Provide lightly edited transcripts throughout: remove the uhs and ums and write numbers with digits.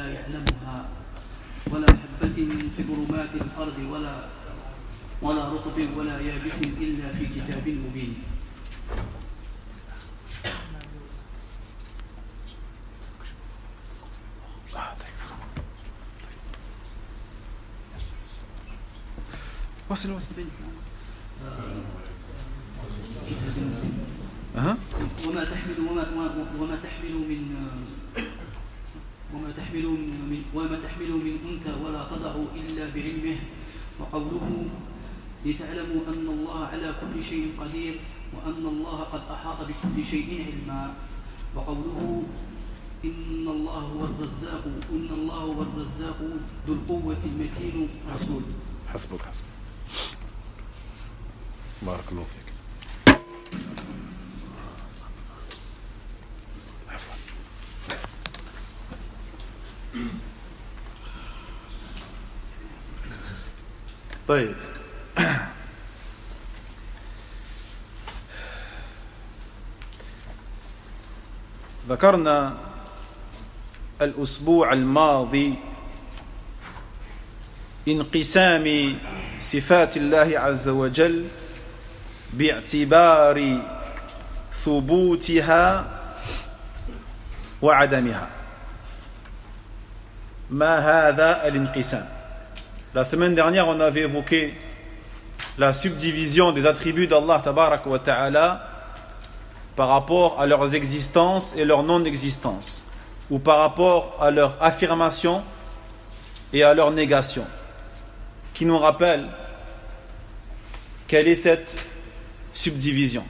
لا يعلمها ولا حبة في ظلمات الأرض ولا رطب ولا يابس إلا في كتاب مبين. وما تحمل من أنثى ولا تضع إلا بعلمه. وقوله لتعلموا أن الله على كل شيء قدير وأن الله قد أحاط بكل شيء علما. وقوله إن الله هو الرزاق ذو القوة المتين. حسبك بارك الله فيك. طيب ذكرنا الأسبوع الماضي انقسام صفات الله عز وجل باعتبار ثبوتها وعدمها. ما هذا الانقسام؟ La semaine dernière, on avait évoqué la subdivision des attributs d'Allah tabaraka wa ta'ala par rapport à leurs existences et leur non-existence, ou par rapport à leur affirmation et à leur négation, qui nous rappelle quelle est cette subdivision.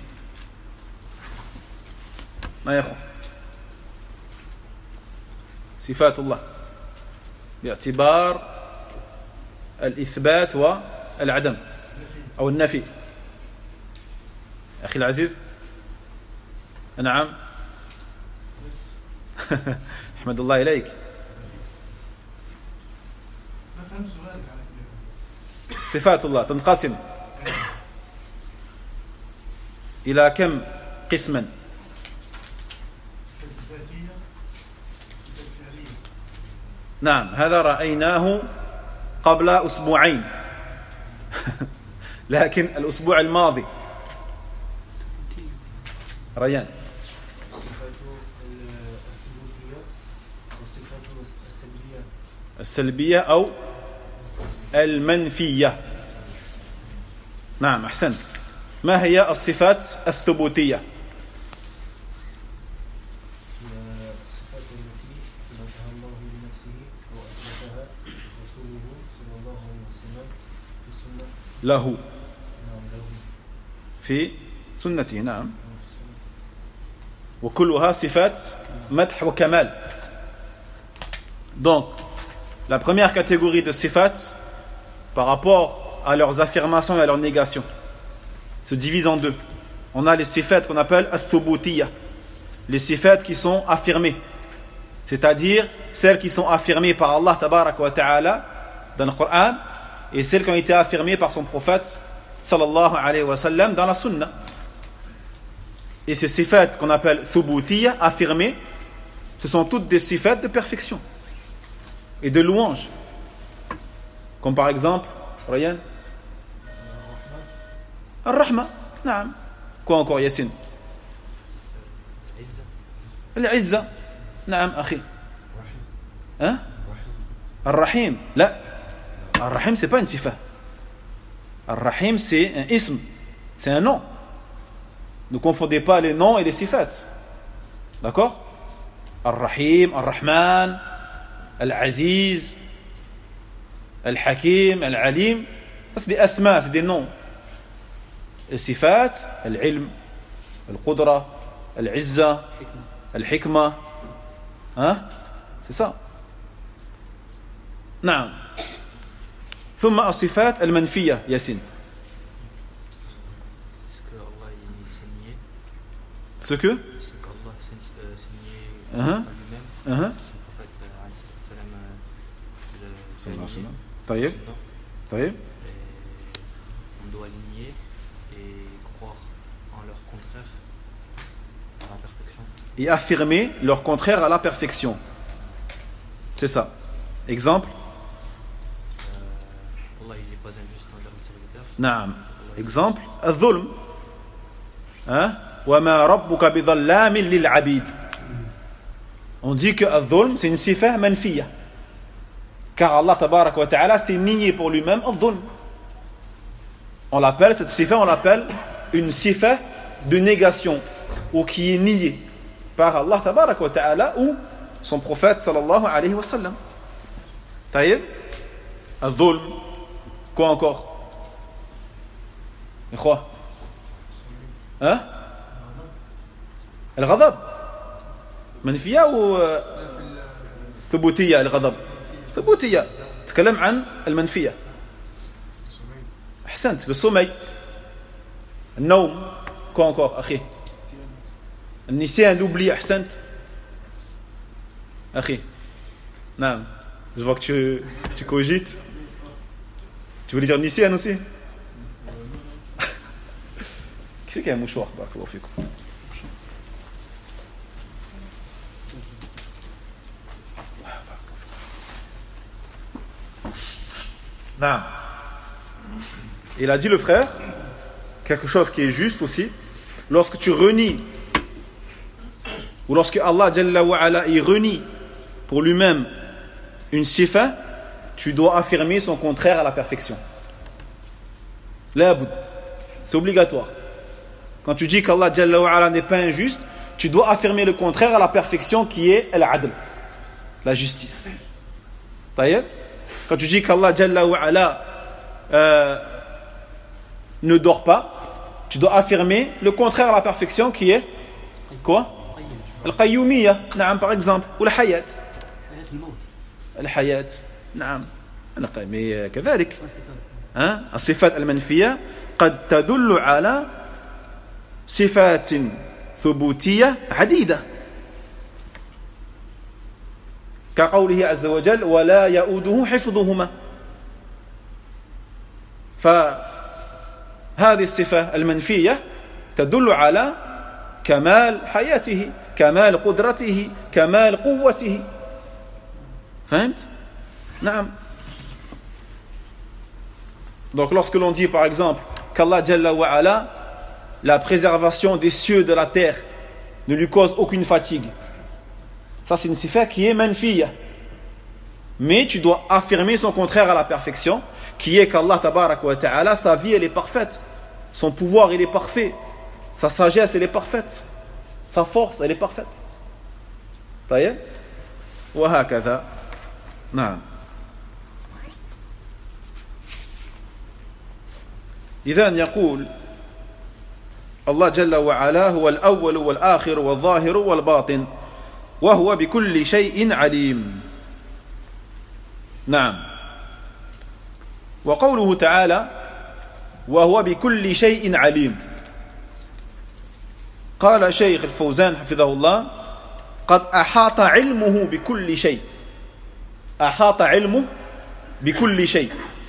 Sifatullah باعتبار الإثبات والعدم أو النفي. أخي العزيز نعم أحمد الله إليك. صفات الله تنقسم إلى كم قسما؟ نعم هذا رأيناه قبل أسبوعين لكن الأسبوع الماضي ريان السلبية أو المنفية. نعم أحسنت. ما هي الصفات الثبوتية؟ له في سنته. نعم وكلها صفات مدح وكمال. Donc la première catégorie de sifat par rapport à leurs affirmations et à leurs négations se divise en deux. On a les sifat qu'on appelle al-thubutiyya, les sifat qui sont affirmées, c'est-à-dire celles qui sont affirmées par Allah tabaraka wa ta'ala dans le Coran et celles qui ont été affirmées par son prophète sallallahu alayhi wa sallam dans la sunna. Et ces sifat qu'on appelle thubutiyya, affirmées, ce sont toutes des sifat de perfection et de louange, comme par exemple Ryan Ar-Rahma. Naam. Quoi encore Yassine? Al-Izza. Naam akhi. Hein? Ar-Rahim. La. Ar-Rahim c'est pas une sifa. Ar-Rahim c'est un ism, c'est un nom. Ne confondez pas les noms et les sifat. D'accord? Ar-Rahim, Ar-Rahman, Al-Aziz, Al-Hakim, Al-Alim, ça c'est des asma, c'est des noms. Les sifat, Al-Ilm, Al-Qudra, Al-Izza, Al-Hikma, hein? C'est ça. Naam. ثم الصفات المنفية ياسين. Ce que Allah signé lui-même. طيب. طيب. On doit nier et croire en leur contraire à la perfection. Et affirmer leur contraire à la perfection. C'est ça. Exemple. Allah, il n'est pas injuste envers les serviteurs. Naam. Exemple. Al-dhulm. وَمَا رَبُّكَ بِظَلَّامٍ لِلْعَبِيدِ. On dit que al-dhulm, c'est une sifa manfiya. Car Allah tabarak wa ta'ala s'est nié pour lui-même al-dhulm. On l'appelle, cette sifa, on l'appelle une sifa de négation, ou qui est niée par Allah tabarak wa ta'ala ou son prophète sallallahu alayhi wa sallam. Taïb, al-dhulm, quoi encore? Quoi? Al-ghadab منفية و ثبوتية. الغضب ثبوتية. تكلم عن المنفية. أحسنت. بالصمي. النوم. كون encore أخي. النسيان l'oubli. أحسنت أخي. نعم. Je vois que tu cogites. Tu voulais dire nisyan aussi? Qui c'est qui a un mouchoir? Barakallahu fikum. Non. Il a dit le frère quelque chose qui est juste aussi. Lorsque tu renies, ou lorsque Allah Jalla wa Ala il renie pour lui-même une sifa, tu dois affirmer son contraire à la perfection. Laboud. C'est obligatoire. Quand tu dis qu'Allah Jalla wa Ala n'est pas injuste, tu dois affirmer le contraire à la perfection qui est al-adl, la justice. Taïeb. Quand tu dis qu'Allah Jalla wa Ala ne dort pas, tu dois affirmer le contraire à la perfection qui est quoi? Al-qayyumiyya, naam, par exemple, ou al-hayat. Al-hayat, naam. Mais كذلك الصفات المنفية قد تدل على صفات ثبوتية عديدة كقوله عز وجل ولا يؤوده حفظهما. فهذه الصفة المنفية تدل على كمال حياته، كمال قدرته، كمال قوته. فهمت؟ نعم. Donc lorsque l'on dit par exemple qu'Allah Jalla wa Ala, la préservation des cieux et de la terre ne lui cause aucune fatigue, ça c'est une sifa qui est manfiya. Mais tu dois affirmer son contraire à la perfection, qui est qu'Allah tabarak wa ta'ala, sa vie elle est parfaite, son pouvoir il est parfait, sa sagesse elle est parfaite, sa force elle est parfaite. طيب وهكذا. نعم. إذن يقول الله جل وعلا هو الأول والآخر والظاهر والباطن وهو بكل شيء عليم. نعم. وقوله تعالى وهو بكل شيء عليم، قال شيخ الفوزان حفظه الله قد أحاط علمه بكل شيء. أحاط علمه بكل شيء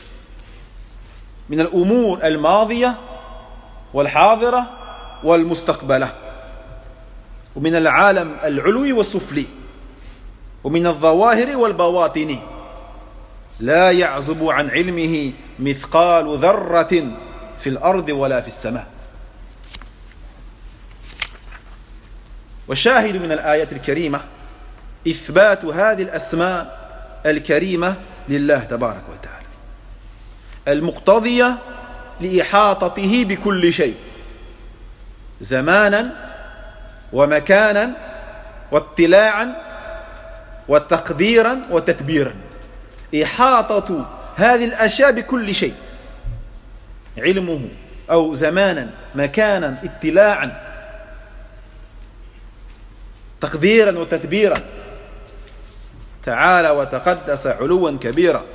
من الأمور الماضية والحاضرة والمستقبلة، ومن العالم العلوي والسفلي، ومن الظواهر والبواطن، لا يعزب عن علمه مثقال ذرة في الأرض ولا في السماء. والشاهد من الآية الكريمة إثبات هذه الأسماء الكريمة لله تبارك وتعالى المقتضية لإحاطته بكل شيء زمانا ومكانا واطلاعا وتقديرا وتدبيرا. إحاطة هذه الأشياء بكل شيء، علمه أو زمانا مكانا اطلاعا تقديرا وتدبيرا تعالى وتقدس علوا كبيرا.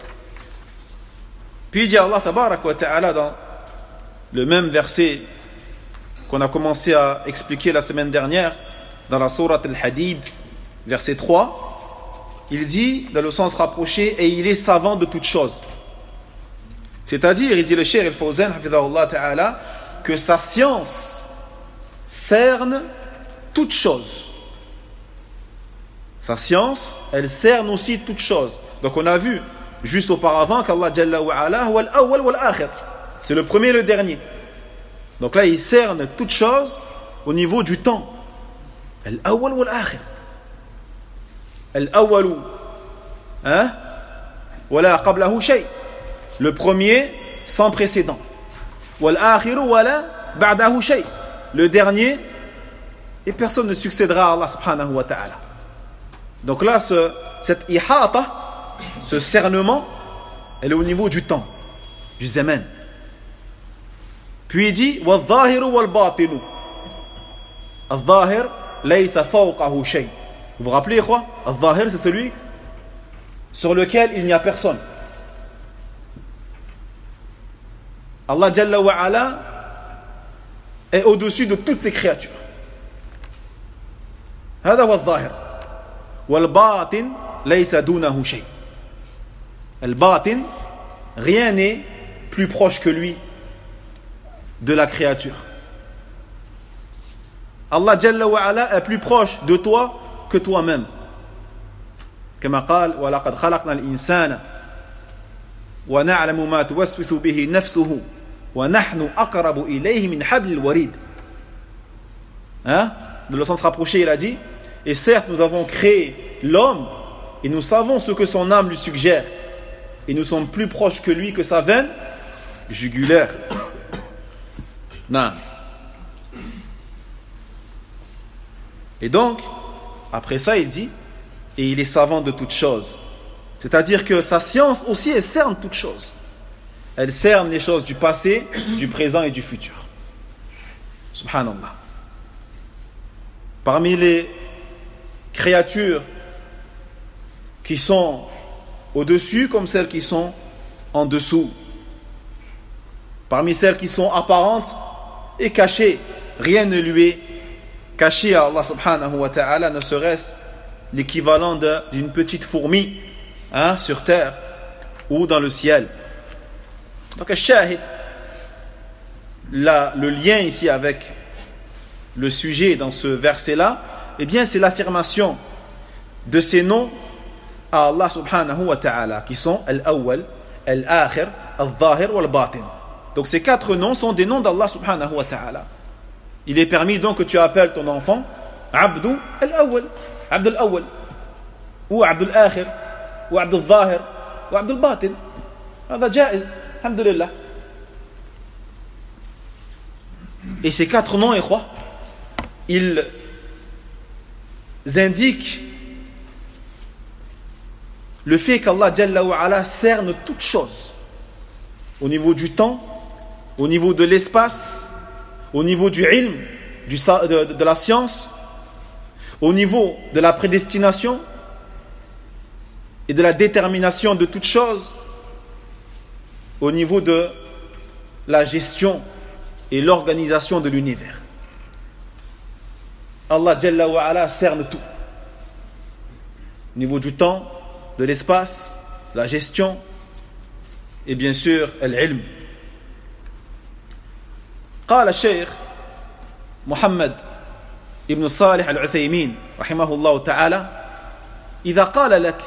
Puis dit Allah tabarak wa ta'ala dans le même verset qu'on a commencé à expliquer la semaine dernière dans la sourate Al-Hadid, verset 3, il dit dans le sens rapproché et il est savant de toutes choses. C'est-à-dire, il dit le Cheikh Al-Fawzan hafidhahullah ta'ala que sa science cerne toutes choses. Sa science, elle cerne aussi toutes choses. Donc on a vu juste auparavant qu'Allah Jalla wa Ala huwa al-awwal wal-akhir. C'est le premier et le dernier. Donc là, il cerne toutes choses au niveau du temps. Al-awwal wal-akhir. Al-awwalu, hein? Wala qablahu shay. Le premier sans précédent. Wal-akhiru wala ba'dahu shay. Le dernier, et personne ne succédera à Allah subhanahu wa ta'ala. Donc là, cette ihata, ce cernement, elle est au niveau du temps, du zaman. Puis il dit wal-zahiru wal-batinu. Al-zahir laysa fawqahu shay. Vous vous rappelez quoi? Al-zahir, c'est celui sur lequel il n'y a personne. Allah Jalla wa Ala est au-dessus de toutes ses créatures. هذا هو الظاهر والباطن ليس دونه شيء. الباطن, rien n'est plus proche que lui de la créature. Allah Jalla wa Ala est plus proche de toi que toi-même. كما قال ولقد خلقنا الإنسان ونعلم ما توسوس به نفسه ونحن أقرب إليه من حبل الوريد. Hein? De le sens rapproché, il a dit, et certes nous avons créé l'homme et nous savons ce que son âme lui suggère et nous sommes plus proches que lui que sa veine jugulaire. Non. Et donc après ça il dit, et il est savant de toutes choses. C'est-à-dire que sa science aussi, elle cerne toutes choses. Elle cerne les choses du passé, du présent et du futur. Subhanallah. Parmi les créatures qui sont au-dessus comme celles qui sont en dessous. Parmi celles qui sont apparentes et cachées, rien ne lui est caché à Allah subhanahu wa ta'ala, ne serait-ce l'équivalent d'une petite fourmi, hein, sur terre ou dans le ciel. Donc al-shahid, le lien ici avec le sujet dans ce verset-là, eh bien c'est l'affirmation de ces noms à Allah subhanahu wa ta'ala, qui sont al-awwal, al-akhir, al-zahir wal-batin. Donc ces quatre noms sont des noms d'Allah subhanahu wa ta'ala. Il est permis donc que tu appelles ton enfant Abdu al-awwal, Abdu al-awwal, ou Abdu al-akhir, ou Abdu al-zahir, ou Abdu al-batin. هذا جائز, alhamdulillah. Et ces quatre noms, ils indiquent le fait qu'Allah Jalla wa Ala cerne toutes choses au niveau du temps, au niveau de l'espace, au niveau du ilm, de la science, au niveau de la prédestination et de la détermination de toutes choses, au niveau de la gestion et l'organisation de l'univers. Allah Jalla wa Ala cerne tout. Au niveau du temps, de l'espace, la gestion et bien sûr l'ilm. قال الشيخ محمد ابن صالح العثيمين رحمه الله تعالى إذا قال لك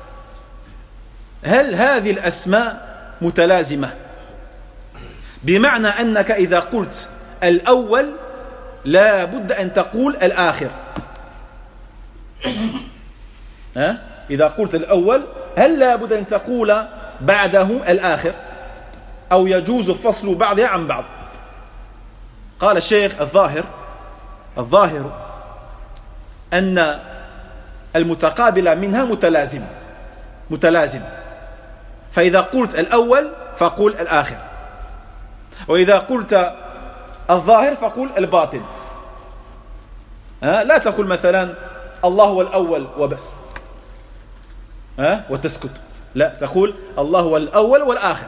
هل هذه الأسماء متلازمة بمعنى أنك إذا قلت الأول لا بد أن تقول الآخر إذا قلت الأول هل لا بد أن تقول بعده الآخر أو يجوز فصل بعضها عن بعض. قال الشيخ الظاهر أن المتقابل منها متلازم فإذا قلت الأول فقل الآخر وإذا قلت الظاهر فقل الباطن. لا تقول مثلا الله هو الأول وبس وتسكت, لا تقول الله هو الأول والآخر,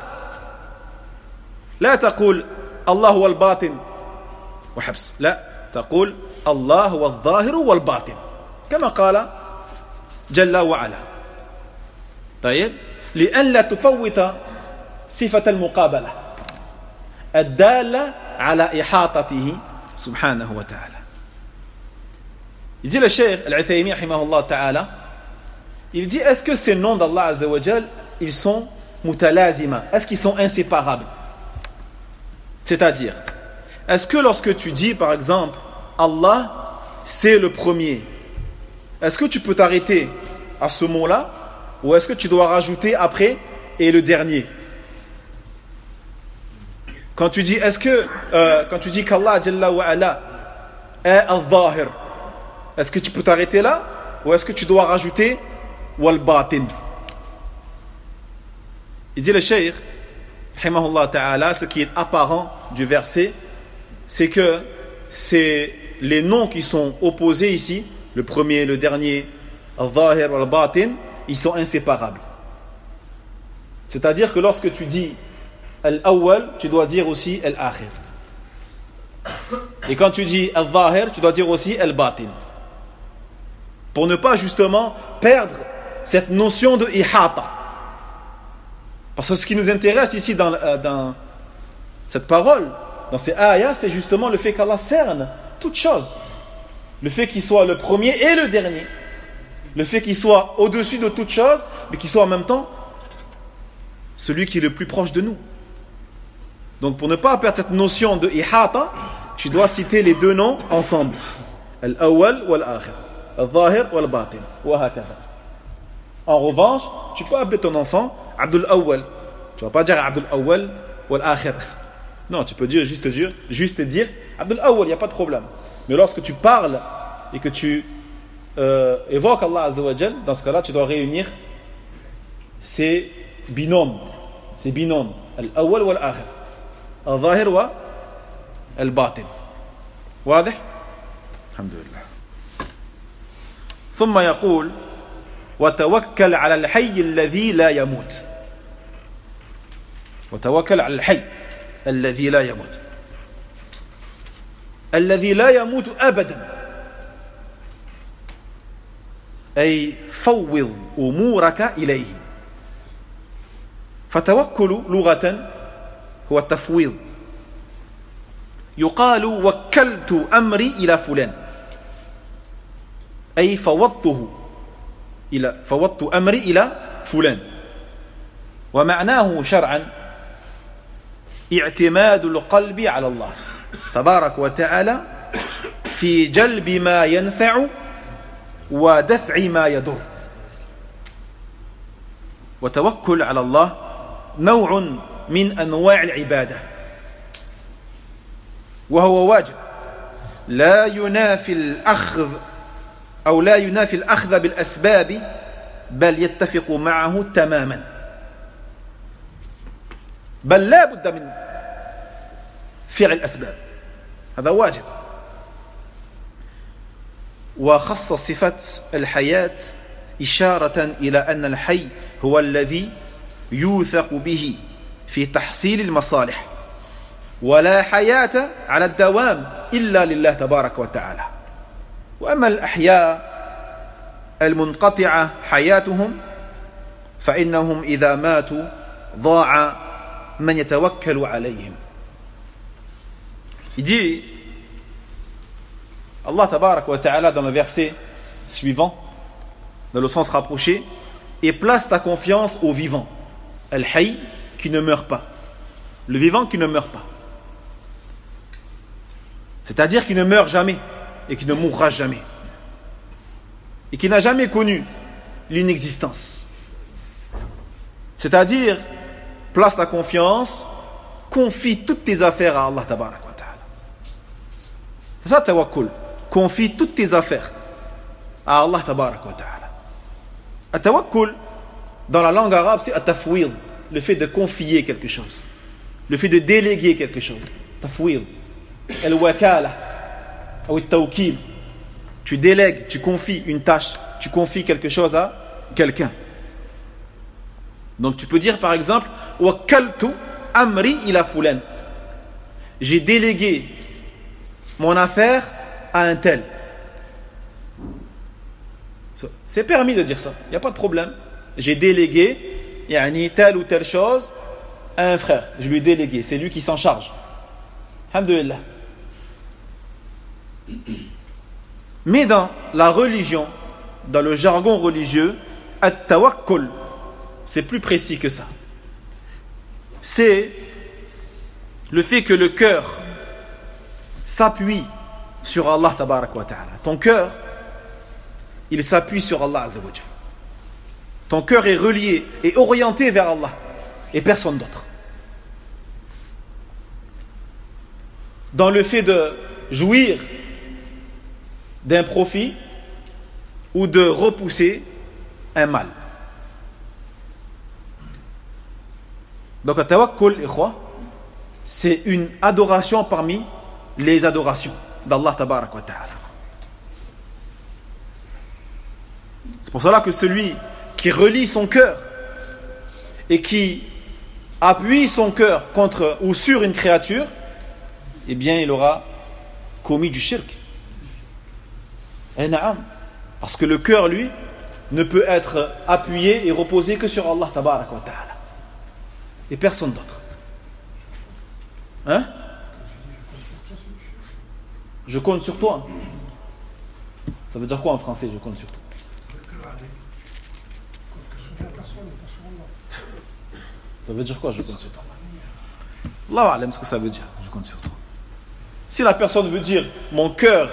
لا تقول الله هو الباطن وحبس, لا تقول الله هو الظاهر والباطن كما قال جل وعلا. طيب, لأن لا تفوت صفة المقابلة الدالة على إحاطته سبحانه وتعالى. Il dit le cheikh Al-Uthaymin rahimahullah ta'ala, Il dit, est-ce que ces noms d'Allah Azza wa Jal, ils sont mutalazima? Est-ce qu'ils sont inséparables? C'est-à-dire, est-ce que lorsque tu dis, par exemple, Allah, c'est le premier, est-ce que tu peux t'arrêter à ce mot-là, ou est-ce que tu dois rajouter après et le dernier? Quand tu dis, quand tu dis qu'Allah Jalla wa Ala est al-Zahir, est-ce que tu peux t'arrêter là, ou est-ce que tu dois rajouter wal-Batin? Il dit le Cheikh, rahimahullah ta'ala, ce qui est apparent du verset, c'est que c'est les noms qui sont opposés ici, le premier, le dernier, al-Zahir wal-Batin, ils sont inséparables. C'est-à-dire que lorsque tu dis al-Awwal, tu dois dire aussi al-Akhir. Et quand tu dis al-Zahir, tu dois dire aussi al-Batin. Pour ne pas justement perdre cette notion de ihata. Parce que ce qui nous intéresse ici dans cette parole, dans ces ayahs, c'est justement le fait qu'Allah cerne toutes choses. Le fait qu'il soit le premier et le dernier. Le fait qu'il soit au-dessus de toutes choses, mais qu'il soit en même temps celui qui est le plus proche de nous. Donc pour ne pas perdre cette notion de ihata, tu dois citer les deux noms ensemble. Al-awwal wal-akhir. Al-zahir wal-batin. Wa hakadha. En revanche, tu peux appeler ton enfant Abdul Awwal. Tu ne vas pas dire Abdul Awwal wal-akhir. Non, tu peux juste dire Abdul Awwal, il n'y a pas de problème. Mais lorsque tu parles et que tu évoques Allah Azza wa Jal, dans ce cas-là, tu dois réunir ces binômes. Al-awwal wal-akhir. Al-zahir wa al-batin. واضح؟ الحمد لله. ثم يقول وتوكل على الحي الذي لا يموت. وتوكل على الحي الذي لا يموت. الذي لا يموت أبدا. أي فوض أمورك إليه. فتوكل لغة هو التفويض. يقال وكلت أمري إلى فلان. أي فوضت أمري إلى فلان. ومعناه شرعا اعتماد القلب على الله تبارك وتعالى في جلب ما ينفع ودفع ما يضر. وتوكل على الله نوع من أنواع العبادة، وهو واجب لا ينافي الأخذ بالأسباب، بل يتفق معه تماما، بل لا بد من فعل الأسباب، هذا واجب. وخص صفة الحياة إشارة إلى أن الحي هو الذي يوثق به في تحصيل المصالح، ولا حياة على الدوام إلا لله تبارك وتعالى. وأما الأحياء المنقطعة حياتهم فإنهم إذا ماتوا ضاع من يتوكل عليهم. Il dit Allah tabarak wa ta'ala dans le verset suivant, dans le sens rapproché, et place ta confiance au vivant, Al-Hayy, qui ne meurt pas, le vivant qui ne meurt pas, c'est-à-dire qui ne meurt jamais et qui ne mourra jamais et qui n'a jamais connu l'inexistence. C'est-à-dire, place ta confiance, confie toutes tes affaires à Allah tabarak wa ta'ala. C'est ça tawakkul. Confie toutes tes affaires à Allah tabarak wa ta'ala. At-tawakkul, dans la langue arabe, c'est at-tafwid, le fait de confier quelque chose, le fait de déléguer quelque chose. Tafwid. Al-wakala ou al-tawkil. Tu délègues, tu confies une tâche, tu confies quelque chose à quelqu'un. Donc tu peux dire par exemple wakaltu amri ila fulan. J'ai délégué mon affaire à un tel. C'est permis de dire ça, il n'y a pas de problème. J'ai délégué telle ou telle chose à un frère. Je lui ai délégué, c'est lui qui s'en charge. Alhamdulillah. Mais dans la religion, dans le jargon religieux, at-tawakkul, c'est plus précis que ça. C'est le fait que le cœur s'appuie sur Allah tabarak wa ta'ala. Ton cœur, il s'appuie sur Allah azza wa jalla. Ton cœur est relié et orienté vers Allah et personne d'autre. Dans le fait de jouir d'un profit ou de repousser un mal. Donc le tawakkul, c'est une adoration parmi les adorations d'Allah tabarak wa ta'ala. C'est pour cela que celui qui relie son cœur et qui appuie son cœur contre ou sur une créature, eh bien il aura commis du shirk. Parce que le cœur, lui, ne peut être appuyé et reposé que sur Allah tabarak wa ta'ala et personne d'autre. Hein? Je compte sur toi. Ça veut dire quoi en français, je compte sur toi? Ça veut dire quoi, je compte sur toi? Allah alam ce que ça veut dire, je compte sur toi. Si la personne veut dire mon cœur,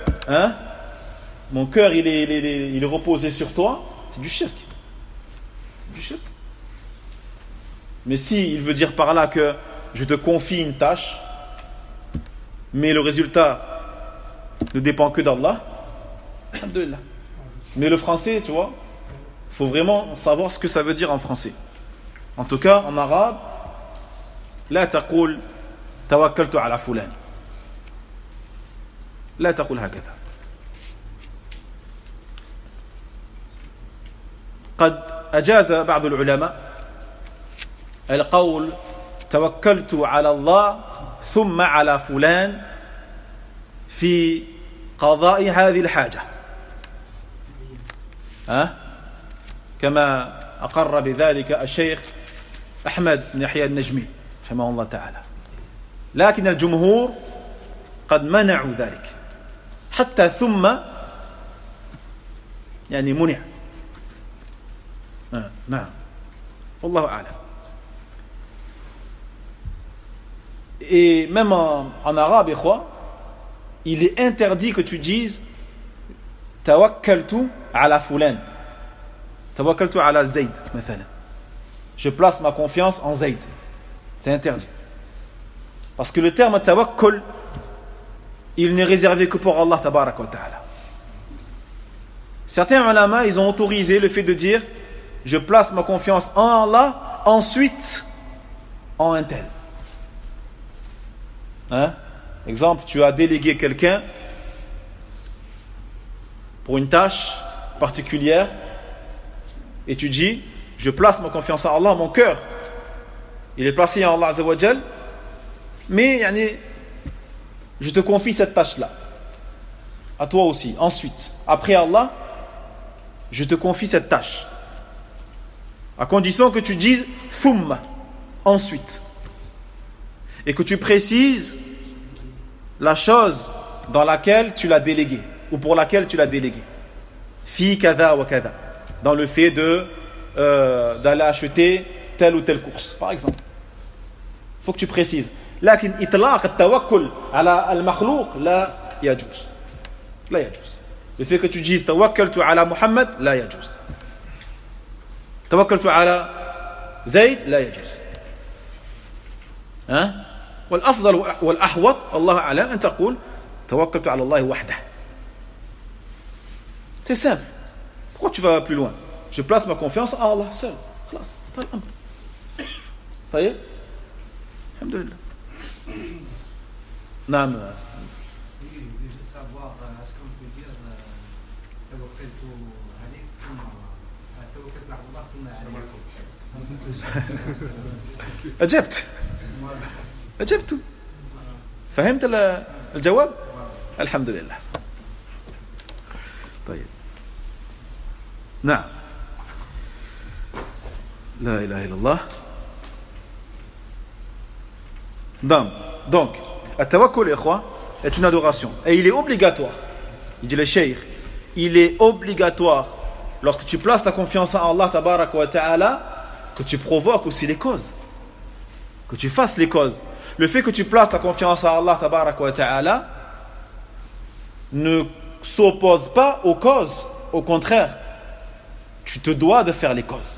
mon cœur il est reposé sur toi, c'est du shirk. Du shirk. Mais si il veut dire par là que je te confie une tâche, mais le résultat ne dépend que d'Allah, alhamdoulilah. Mais le français, tu vois, il faut vraiment savoir ce que ça veut dire en français. En tout cas, en arabe, la taqul tawakkaltu ala fulan. لا تقول هكذا. قد أجاز بعض العلماء القول توكلت على الله ثم على فلان في قضاء هذه الحاجة، كما أقر بذلك الشيخ أحمد بن يحيى النجمي رحمه الله تعالى. لكن الجمهور قد منعوا ذلك حتى ثم يعني منع. نعم والله أعلم. Et même en arabe, il est interdit que tu dises tawakkaltu ala fulan, tawakkaltu ala Zayd مثلا. Je place ma confiance en Zayd. C'est interdit. Parce que le terme tawakkul, il n'est réservé que pour Allah tabarak wa ta'ala. Certains ulama, ils ont autorisé le fait de dire je place ma confiance en Allah, ensuite en un tel. Exemple, tu as délégué quelqu'un pour une tâche particulière et tu dis je place ma confiance en Allah, mon cœur il est placé en Allah azza wa jal, mais je te confie cette tâche-là à toi aussi. Ensuite, après Allah, je te confie cette tâche à condition que tu dises thumma, ensuite, et que tu précises la chose dans laquelle tu l'as délégué ou pour laquelle tu l'as délégué. Fi kada wa kada, dans le fait d'aller acheter telle ou telle course par exemple. Il faut que tu précises. لكن إطلاق التوكل على المخلوق لا يجوز. لا يجوز. Le fait que tu dises توكلت على محمد لا يجوز. توكلت على زيد لا يجوز. والأفضل والأحوط الله أعلم أن تقول توكلت على الله وحده. C'est simple. Pourquoi tu vas plus loin? Je place ma confiance en Allah seul. خلاص. طيب. الحمد لله. نعم. savoir est-ce qu'on peut dire توكلت عليك ثم توكلت على الله ثم عليك. أجبت. فهمت الجواب؟ الحمد لله. طيب. نعم. لا إله إلا الله. Donc, le tawakkul est une adoration et il est obligatoire. Il dit le cheikh, il est obligatoire lorsque tu places ta confiance en Allah tabaraka wa ta'ala, que tu provoques aussi les causes, que tu fasses les causes. Le fait que tu places ta confiance en Allah tabaraka wa ta'ala ne s'oppose pas aux causes, au contraire, tu te dois de faire les causes.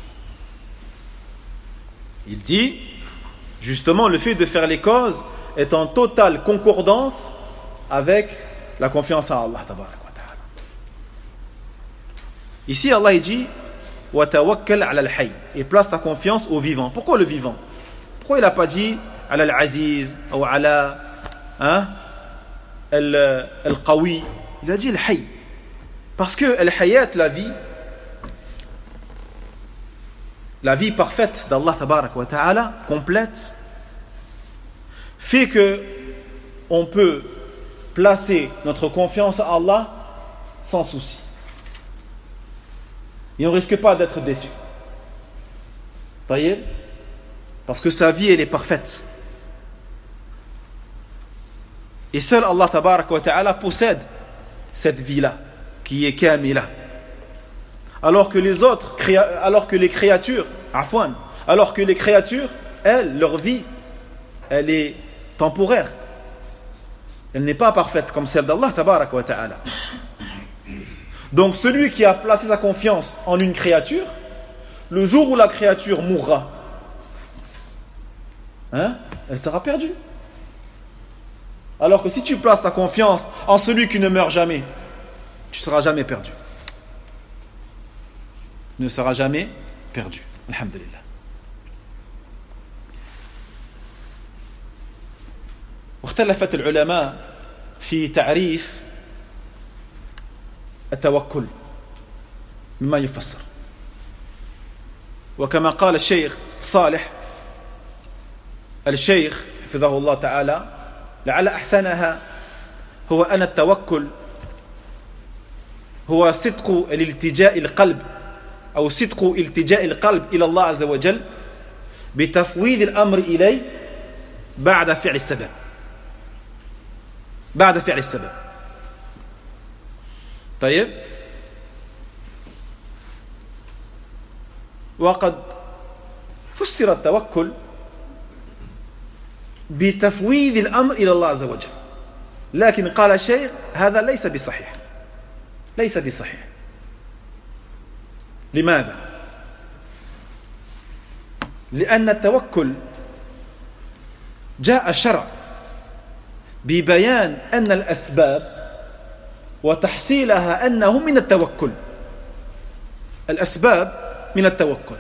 Il dit justement, le fait de faire les causes est en totale concordance avec la confiance en Allah tabaraka wa ta'ala. Ici Allah il dit wa tawakkal ala al-hayy, et place ta confiance au vivant. Pourquoi le vivant? Pourquoi il n'a pas dit ala al-aziz ou ala al-qawi? Il a dit al-hayy, parce que al-hayat, la vie parfaite d'Allah tabarak wa ta'ala, complète, fait que on peut placer notre confiance à Allah sans souci. Et on ne risque pas d'être déçu. Voyez? Parce que sa vie, elle est parfaite. Et seul Allah tabarak wa ta'ala possède cette vie-là, qui est kamila. Alors que les créatures, elles, leur vie, elle est temporaire. Elle n'est pas parfaite comme celle d'Allah tabaraka wa ta'ala. Donc celui qui a placé sa confiance en une créature, le jour où la créature mourra, elle sera perdue. Alors que si tu places ta confiance en celui qui ne meurt jamais, tu ne seras jamais perdu. Tu ne seras jamais perdu. Alhamdulillah. واختلفت العلماء في تعريف التوكل مما يفسر. وكما قال الشيخ صالح الشيخ حفظه الله تعالى لعل أحسنها هو أن التوكل هو صدق الالتجاء القلب أو صدق التجاء القلب إلى الله عز وجل بتفويض الأمر إليه بعد فعل السبب. طيب. وقد فسر التوكل بتفويض الأمر إلى الله عز وجل، لكن قال الشيخ هذا ليس بصحيح. لماذا؟ لأن التوكل جاء الشرع ببيان أن الأسباب وتحصيلها أنه من التوكل. الأسباب من التوكل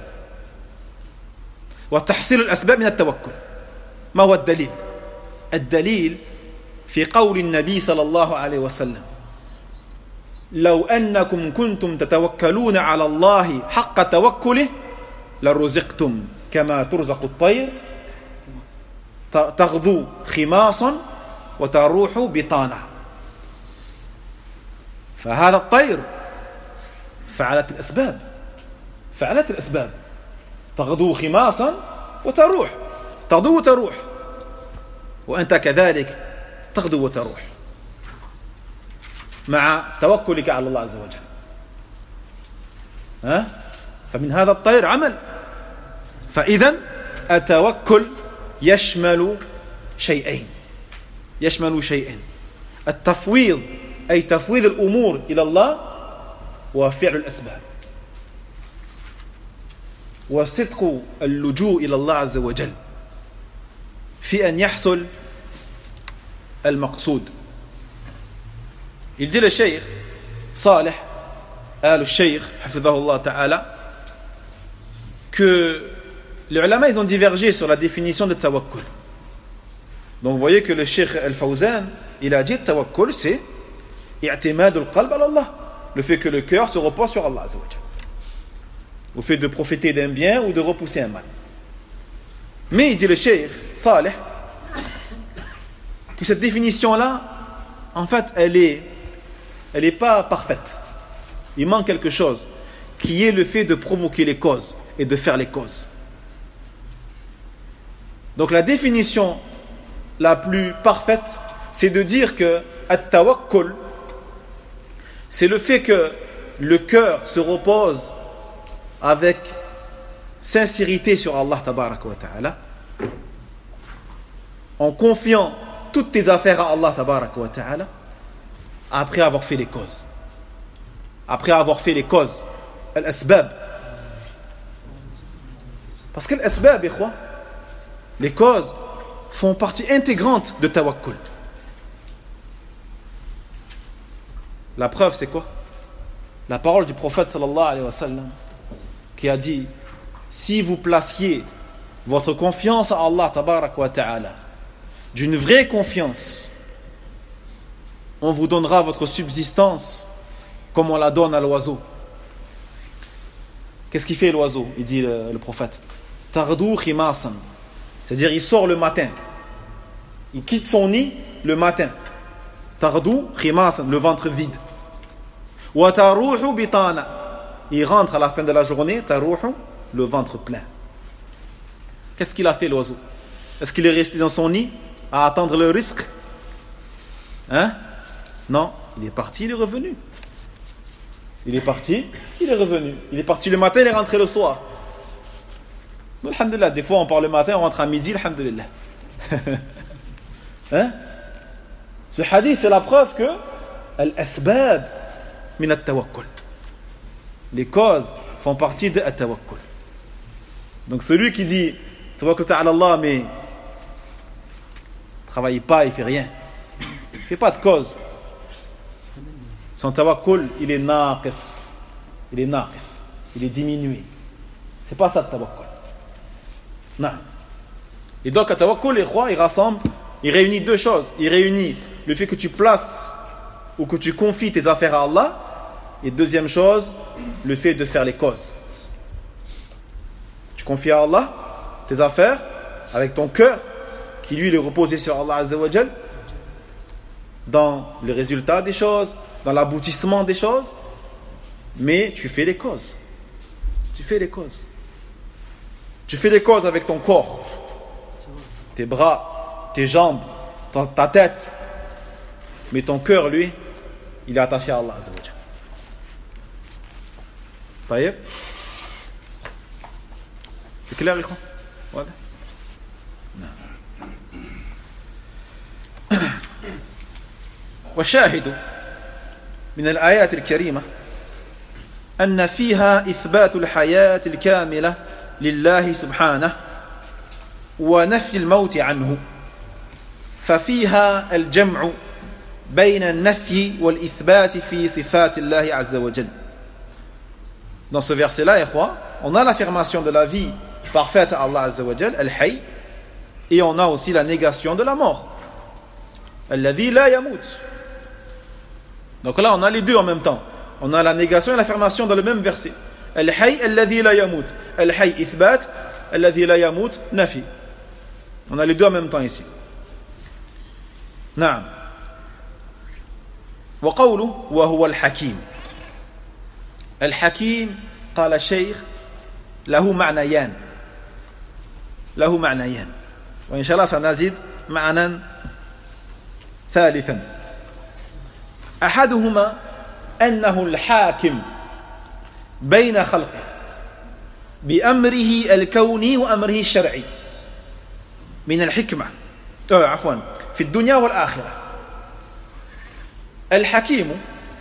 وتحصيل الأسباب من التوكل. ما هو الدليل؟ الدليل في قول النبي صلى الله عليه وسلم لو أنكم كنتم تتوكلون على الله حق توكله لرزقتم كما ترزق الطير تغدو خماصا وتروح بطانا. فهذا الطير فعلت الأسباب تغدو خماصا وتروح، تغدو وتروح، وأنت كذلك تغدو وتروح مع توكلك على الله عز وجل. فمن هذا الطير عمل. فإذن التوكل يشمل شيئين. التفويض أي تفويض الأمور إلى الله، وفعل الأسباب، وصدق اللجوء إلى الله عز وجل في أن يحصل المقصود. Il dit le cheikh Saleh al-Cheikh hafidhahullah ta'ala que les ulama ils ont divergé sur la définition de tawakkul. Donc vous voyez que le cheikh al-Fawzan il a dit tawakkul c'est i'timad al-qalb ala Allah, le fait que le cœur se repose sur Allah azza wa jalla, au fait de profiter d'un bien ou de repousser un mal. Mais il dit le cheikh Saleh que cette définition là en fait elle est pas parfaite. Il manque quelque chose qui est le fait de provoquer les causes et de faire les causes. Donc la définition la plus parfaite, c'est de dire que at-tawakkul, c'est le fait que le cœur se repose avec sincérité sur Allah tabaraka wa ta'ala, en confiant toutes tes affaires à Allah tabaraka wa ta'ala, après avoir fait les causes. Après avoir fait les causes, al-asbab. Parce que l'asbab, les causes, font partie intégrante de tawakkul. La preuve, c'est quoi? La parole du prophète sallallahu alayhi wa sallam, qui a dit: si vous placiez votre confiance à Allah tabarak wa ta'ala, d'une vraie confiance, on vous donnera votre subsistance comme on la donne à l'oiseau. Qu'est-ce qu'il fait l'oiseau? Il dit le prophète: Tardou khimasan. C'est-à-dire, il sort le matin. Il quitte son nid le matin. Tardou khimasan, le ventre vide. Wa taruhu bitana. Il rentre à la fin de la journée, taruhu, le ventre plein. Qu'est-ce qu'il a fait l'oiseau? Est-ce qu'il est resté dans son nid à attendre le risque? Non, il est parti, il est revenu. Il est parti, il est revenu. Il est parti le matin, il est rentré le soir. Nous, alhamdulillah, des fois on part le matin, on rentre à midi, alhamdulillah. Ce hadith, c'est la preuve que al-asbab min at-tawakkul. Les causes font partie de at-tawakkul. Donc celui qui dit tawakkul ta'ala Allah, mais travaille pas, il fait rien, il fait pas de cause, son tawakkul, il est naqis, il est diminué. C'est pas ça le tawakkul. Non. Et donc, le tawakkul, il rassemble, il réunit deux choses. Il réunit le fait que tu places ou que tu confies tes affaires à Allah, et deuxième chose, le fait de faire les causes. Tu confies à Allah tes affaires avec ton cœur, qui lui est reposé sur Allah Azza wa Jal, dans les résultats des choses, dans l'aboutissement des choses, mais tu fais les causes. Tu fais les causes. Tu fais les causes avec ton corps, tes bras, tes jambes, ta tête, mais ton cœur, lui, il est attaché à Allah Azza wa Jal. طيب c'est clair يا اخوان واضح نعم والشاهد من الآيات الكريمة أن فيها إثبات الحياة الكاملة لله سبحانه ونفي الموت عنه ففيها الجمع بين النفي والإثبات في صفات الله عز وجل. Dans ce verset-là, on a l'affirmation de la vie parfaite à Allah Azza wa Jal, Al-Hayy, et on a aussi la négation de la mort, Alladhi la yamut. Donc là, on a les deux en même temps. On a la négation et l'affirmation dans le même verset. Al-Hayy, Alladhi la yamut. Al-Hayy, Ithbat, Alladhi la yamut, Nafi. On a les deux en même temps ici. Naam. Wa qawlu wa huwa al-Hakim. الحكيم قال الشيخ له معنيان وإن شاء الله سنزيد معنى ثالثا أحدهما أنه الحاكم بين خلقه بأمره الكوني وأمره الشرعي من الحكمة في الدنيا والآخرة. الحكيم,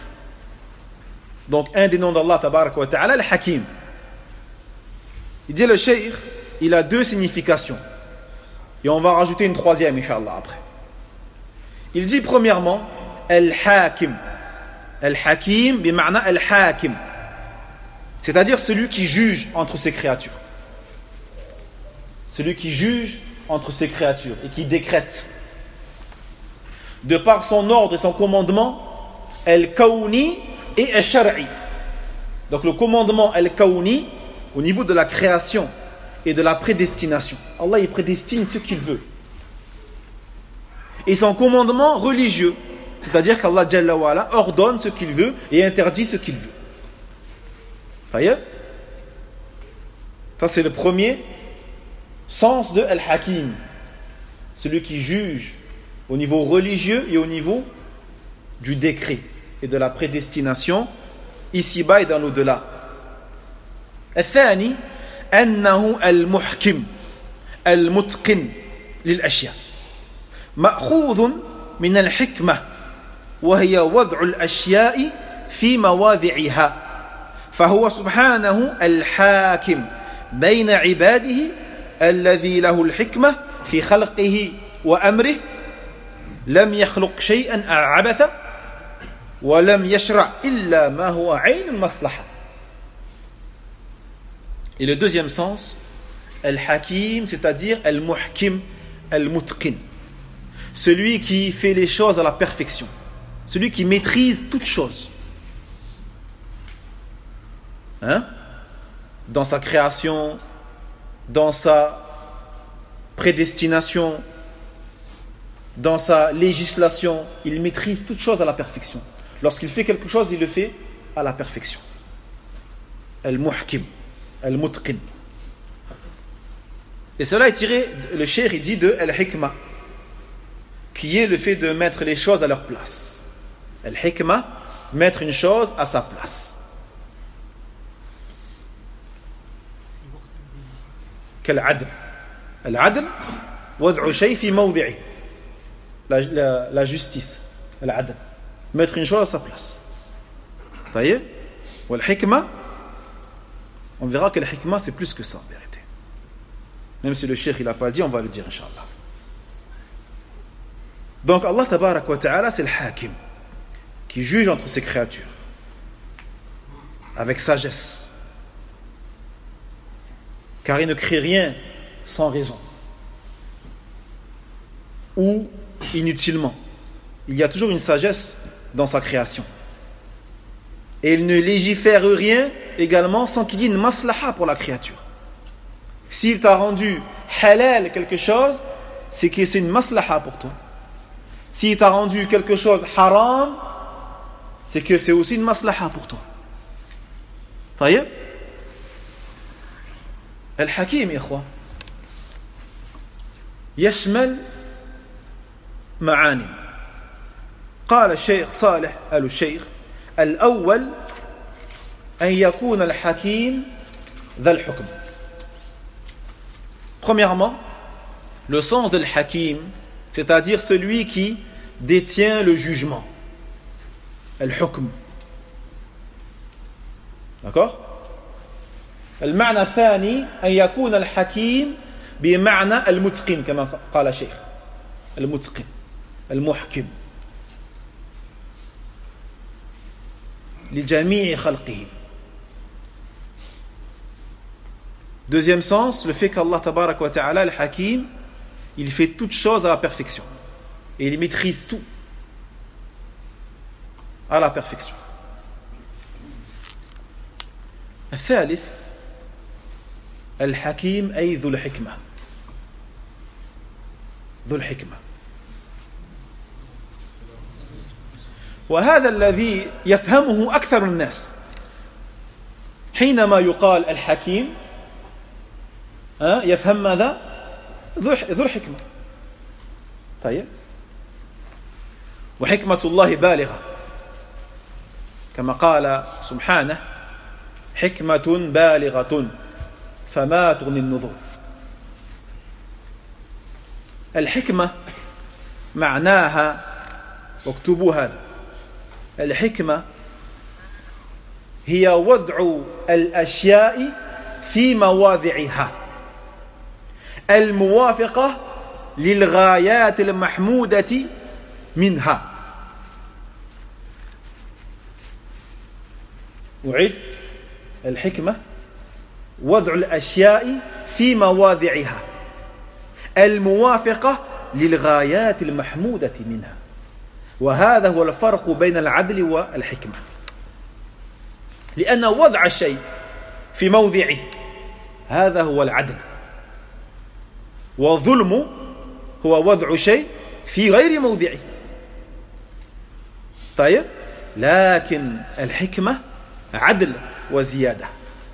donc un des noms d'Allah tabaraka wa ta'ala, al-Hakim. Il dit le cheikh, il a deux significations. Et on va rajouter une troisième, Inch'Allah, après. Il dit premièrement, al-Hakim. Al-Hakim, bima'na al-Hakim. C'est-à-dire celui qui juge entre ses créatures. Celui qui juge entre ses créatures et qui décrète. De par son ordre et son commandement, al-Kawni et al-Shar'i. Donc le commandement al-Kawni au niveau de la création et de la prédestination. Allah il prédestine ce qu'il veut. Et son commandement religieux, c'est-à-dire qu'Allah Jalla wa Ala ordonne ce qu'il veut et interdit ce qu'il veut. Voyez? Ça c'est le premier sens de al-Hakim. Celui qui juge au niveau religieux et au niveau du décret et de la prédestination ici-bas et dans l'au-delà. الثاني أنه المحكم المتقن للأشياء مأخوذ من الحكمة وهي وضع الأشياء في مواضعها فهو سبحانه الحاكم بين عباده الذي له الحكمة في خلقه وأمره لم يخلق شيئا عبثا ولم يشرع إلا ما هو عين المصلحة. Et le deuxième sens, Al-Hakim, c'est-à-dire Al-Muhkim, Al-Mutqin. Celui qui fait les choses à la perfection. Celui qui maîtrise toutes choses. Dans sa création, dans sa prédestination, dans sa législation, il maîtrise toutes choses à la perfection. Lorsqu'il fait quelque chose, il le fait à la perfection. Al-Muhkim, Al-Mutqin. Et cela est tiré, le cheikh il dit de Al-Hikmah, qui est le fait de mettre les choses à leur place. Al-Hikmah, mettre une chose à sa place. Qu'al-Adl. Al-Adl, wad'u shay fi mawdi'i. La justice. Al-Adl. Mettre une chose à sa place. Taïe. Ou Al-Hikmah, on verra que Al-Hikmah c'est plus que ça en vérité. Même si le cheikh il n'a pas dit, on va le dire Inch'Allah. Donc Allah Tabarak wa Ta'ala c'est le Hakim qui juge entre ses créatures avec sagesse, car il ne crée rien sans raison ou inutilement. Il y a toujours une sagesse dans sa création et il ne légifère rien également sans qu'il y ait une maslaha pour la créature. S'il t'a rendu halal quelque chose, c'est que c'est une maslaha pour toi. S'il t'a rendu quelque chose haram, c'est que c'est aussi une maslaha pour toi. طيب الحكيم يا إخوة يشمل معاني. قال الشيخ صالح آل الشيخ الأول أن يكون الحكيم ذا الحكم. Premièrement, le sens de l'Hakim, c'est-à-dire celui qui détient le jugement. Al-Hukm. D'accord? المعنى الثاني أن يكون الحكيم بمعنى المتقن كما قال الشيخ. المتقن المحكم لجميع خلقه. Deuxième sens, le fait qu'Allah Tabarak wa Ta'ala, le Hakim, il fait toutes choses à la perfection. Et il maîtrise tout à la perfection. الثالث الحكيم أي ذو الحكمة. ذو الحكمة. وهذا الذي يفهمه أكثر الناس حينما يقال الحكيم يفهم ماذا؟ ذو الحكمة. طيب وحكمة الله بالغة كما قال سبحانه حكمة بالغة فما تغني النذور. الحكمة معناها واكتبوا هذا الحكمة هي وضع الأشياء في مواضعها الموافقة للغايات المحمودة منها. أعيد الحكمة وضع الأشياء في مواضعها الموافقة للغايات المحمودة منها. وهذا هو الفرق بين العدل والحكمة. لأن وضع الشيء في موضعه هذا هو العدل. والظلم هو وضع شيء في غير موضعه. طيب لكن الحكمة عدل وزيادة.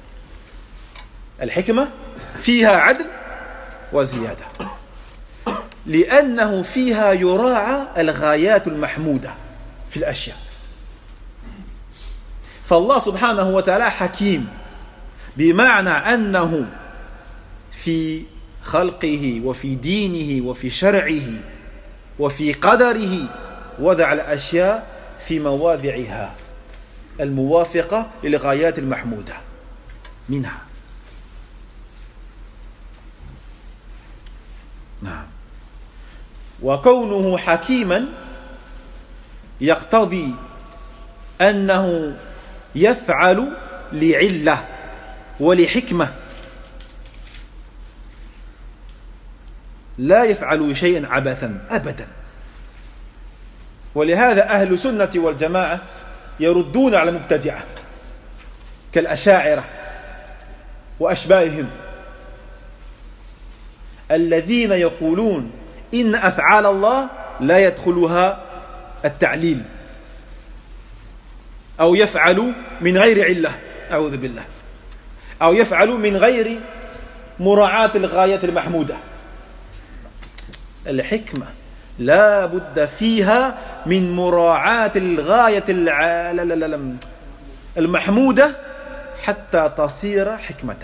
الحكمة فيها عدل وزيادة لأنه فيها يراعى الغايات المحمودة في الأشياء. فالله سبحانه وتعالى حكيم بمعنى أنه في خلقه وفي دينه وفي شرعه وفي قدره وضع الأشياء في مواضعها الموافقة للغايات المحمودة منها. نعم. وكونه حكيما يقتضي أنه يفعل لعلة ولحكمة، لا يفعل شيئا عبثا أبدا. ولهذا أهل السنة والجماعة يردون على المبتدعة كالأشاعرة وأشباههم الذين يقولون إن أفعال الله لا يدخلها التعليل أو يفعل من غير علة، أعوذ بالله، أو يفعل من غير مراعاة الغاية المحمودة. الحكمة لا بد فيها من مراعاة الغاية المحمودة حتى تصير حكمة.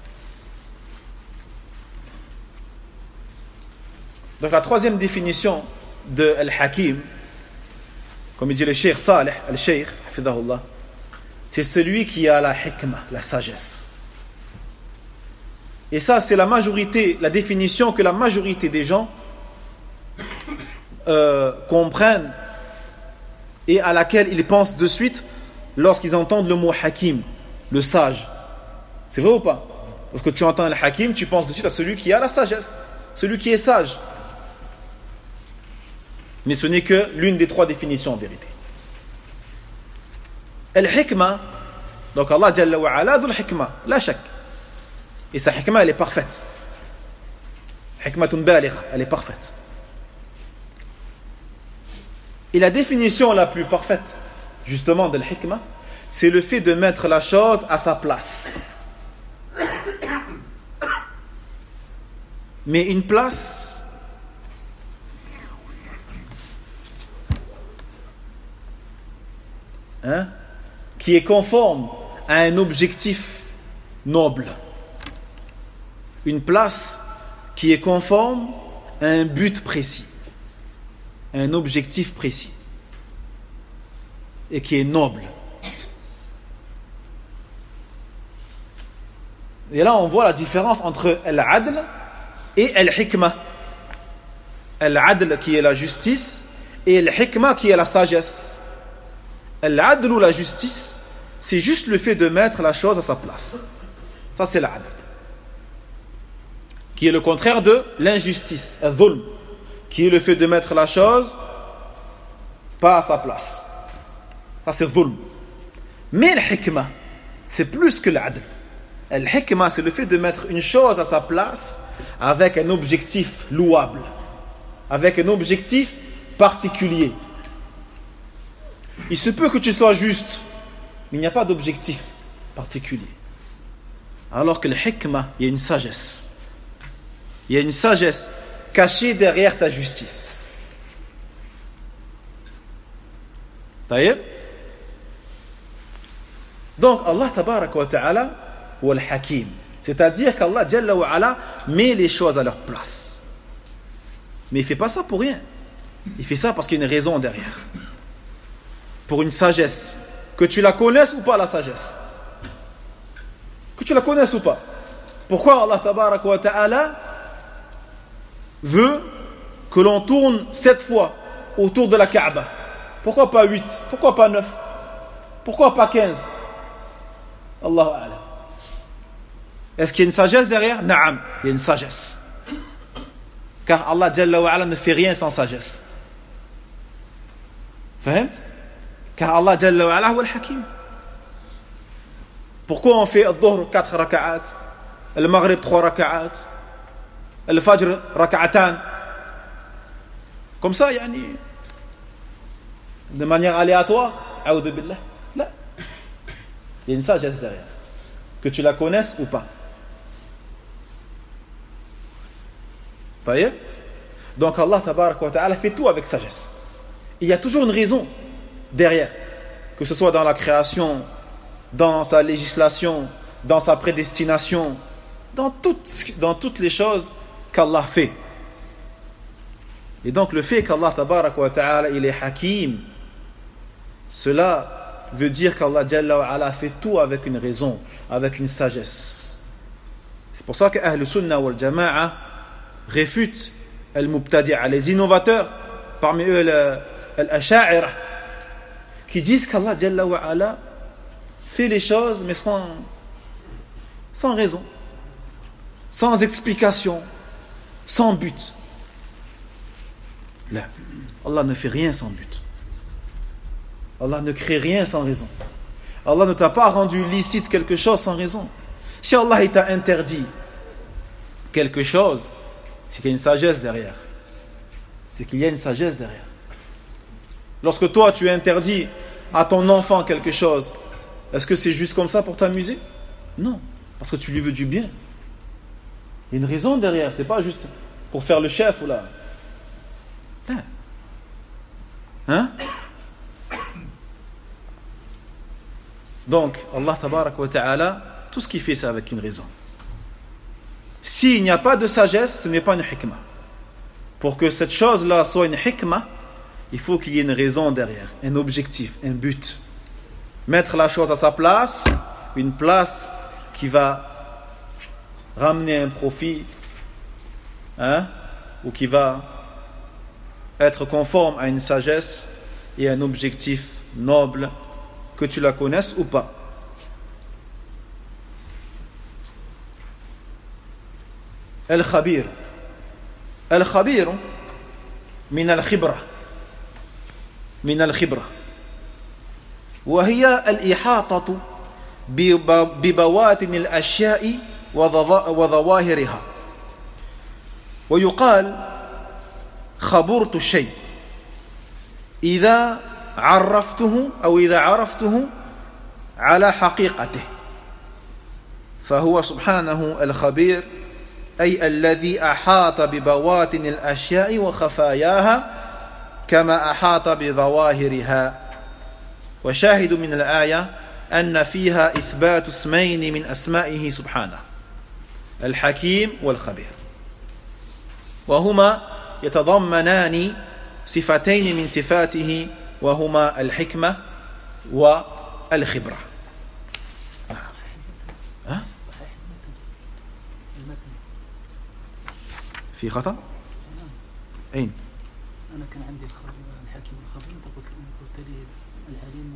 Donc la troisième définition de Al-Hakim, comme il dit le Cheikh Saleh, Al-Cheikh, hafidahullah, c'est celui qui a la hikmah, la sagesse. Et ça, c'est la majorité, la définition que la majorité des gens comprennent et à laquelle ils pensent de suite lorsqu'ils entendent le mot hakim, le sage. C'est vrai ou pas? Lorsque tu entends le hakim, tu penses de suite à celui qui a la sagesse, celui qui est sage. Mais ce n'est que l'une des trois définitions en vérité. Al-hikmah, donc Allah Jalla wa Ala dhul hikmah, la shak. Et sa hikmah, elle est parfaite. Hikmatun baligha, elle est parfaite. Et la définition la plus parfaite, justement, de l'hikmah, c'est le fait de mettre la chose à sa place. Mais une place qui est conforme à un objectif noble. Une place qui est conforme à un but précis, un objectif précis, et qui est noble. Et là, on voit la différence entre al-adl et al-hikmah. Al-adl qui est la justice et al-hikmah qui est la sagesse. Al-adl ou la justice, c'est juste le fait de mettre la chose à sa place. Ça, c'est l'adl. Qui est le contraire de l'injustice, al-dhulm, qui est le fait de mettre la chose pas à sa place. Ça, c'est dhulm. Mais al-hikmah, c'est plus que l'adl. Al-hikmah, c'est le fait de mettre une chose à sa place avec un objectif louable, avec un objectif particulier. Il se peut que tu sois juste, mais il n'y a pas d'objectif particulier. Alors que le hikmah, il y a une sagesse. Il y a une sagesse cachée derrière ta justice. Taïeb? Donc Allah tabaraka wa ta'ala ou al-hakim, c'est-à-dire qu'Allah Jalla wa Ala met les choses à leur place. Mais il ne fait pas ça pour rien. Il fait ça parce qu'il y a une raison derrière. Pour une sagesse. Que tu la connaisses ou pas, la sagesse. Que tu la connaisses ou pas. Pourquoi Allah tabaraka wa ta'ala veut que l'on tourne 7 fois autour de la Kaaba? Pourquoi pas 8? Pourquoi pas 9? Pourquoi pas 15? Allahu a'lam. Est-ce qu'il y a une sagesse derrière? Naam, il y a une sagesse. Car Allah Jalla wa Ala ne fait rien sans sagesse. Fahmt? Car Allah Jalla wa Ala huwa al-Hakim. Pourquoi on fait al-Dhuhr 4 raka'at, al-Maghrib 3 raka'at, al-Fajr raka'atan? Comme ça, yani, de manière aléatoire? A'udhu billah. Là. Il y a une sagesse derrière. Que tu la connaisses ou pas. Voyez? Donc Allah tabaraka wa ta'ala fait tout avec sagesse. Il y a toujours une raison derrière, que ce soit dans la création dans sa législation, dans sa prédestination, dans toutes les choses qu'Allah fait. Et donc le fait qu'Allah tabarak wa ta'ala il est hakim, cela veut dire qu'Allah Jalla wa ala fait tout avec une raison, avec une sagesse. C'est pour ça que Ahl Sunnah wal Jama'a réfute al-Mubtadi'a, les innovateurs, parmi eux al-Asha'ira, qui disent qu'Allah Jalla wa ala fait les choses mais sans raison, sans explication, sans but. Là, Allah ne fait rien sans but. Allah ne crée rien sans raison. Allah ne t'a pas rendu licite quelque chose sans raison. Si Allah t'a interdit quelque chose, c'est qu'il y a une sagesse derrière. C'est qu'il y a une sagesse derrière. Lorsque toi tu interdis à ton enfant quelque chose, est-ce que c'est juste comme ça pour t'amuser? Non, parce que tu lui veux du bien. Il y a une raison derrière, c'est pas juste pour faire le chef ou là. Hein? Donc, Allah tabarak wa ta'ala, tout ce qu'il fait, c'est avec une raison. S'il n'y a pas de sagesse, ce n'est pas une hikmah. Pour que cette chose-là soit une hikmah, il faut qu'il y ait une raison derrière, un objectif, un but. Mettre la chose à sa place, une place qui va ramener un profit, ou qui va être conforme à une sagesse et un objectif noble, que tu la connaisses ou pas. Al-Khabir. Al-Khabir min al-khibra. من الخبرة وهي الإحاطة ببواطن الأشياء وظواهرها ويقال خبرت الشيء إذا عرفته أو إذا عرفته على حقيقته فهو سبحانه الخبير أي الذي أحاط ببواطن الأشياء وخفاياها كما أحاط بظواهرها وشاهد من الآية أن فيها إثبات اسمين من أسمائه سبحانه الحكيم والخبير وهما يتضمنان صفتين من صفاته وهما الحكمة والخبرة. في خطأ؟ أين؟ أنا كان عندي الحكيم والخبير، أنت قلت لي العليم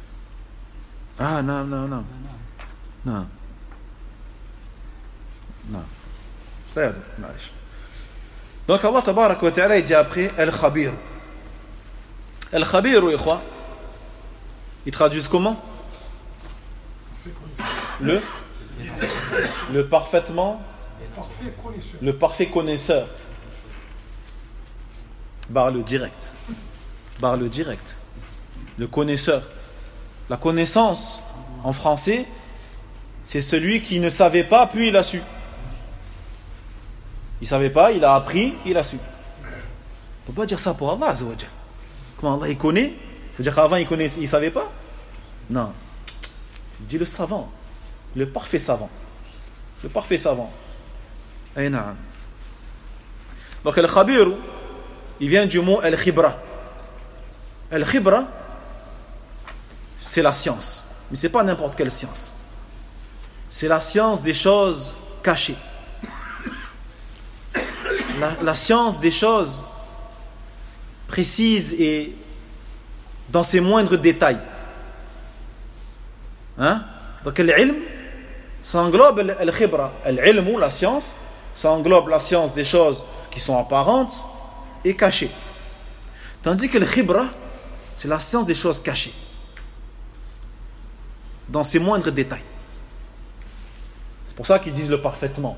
نعم لا يضر معلش. Donc Allah tabarak wa ta'ala dit après Al-Khabir. Al-Khabir, ikhwa, ils traduisent comment? Le parfaitement, le parfait connaisseur. Par le direct. Le connaisseur. La connaissance, en français, c'est celui qui ne savait pas, puis il a su. Il ne savait pas, il a appris, il a su. On ne peut pas dire ça pour Allah, Azza wa Jal. Comment Allah, il connaît? C'est-à-dire qu'avant, il ne savait pas? Non. Il dit le savant. Le parfait savant. Le parfait savant. Aïna'am. Donc, Al-Khabir, il vient du mot Al-Khibra. Al-Khibra, c'est la science. Mais ce n'est pas n'importe quelle science. C'est la science des choses cachées. La science des choses précises et dans ses moindres détails. Donc l'ilm, ça englobe Al-Khibra. Al-ilm, la science, ça englobe la science des choses qui sont apparentes et cachées. Tandis que le khibra, c'est la science des choses cachées, dans ses moindres détails. C'est pour ça qu'ils disent le parfaitement.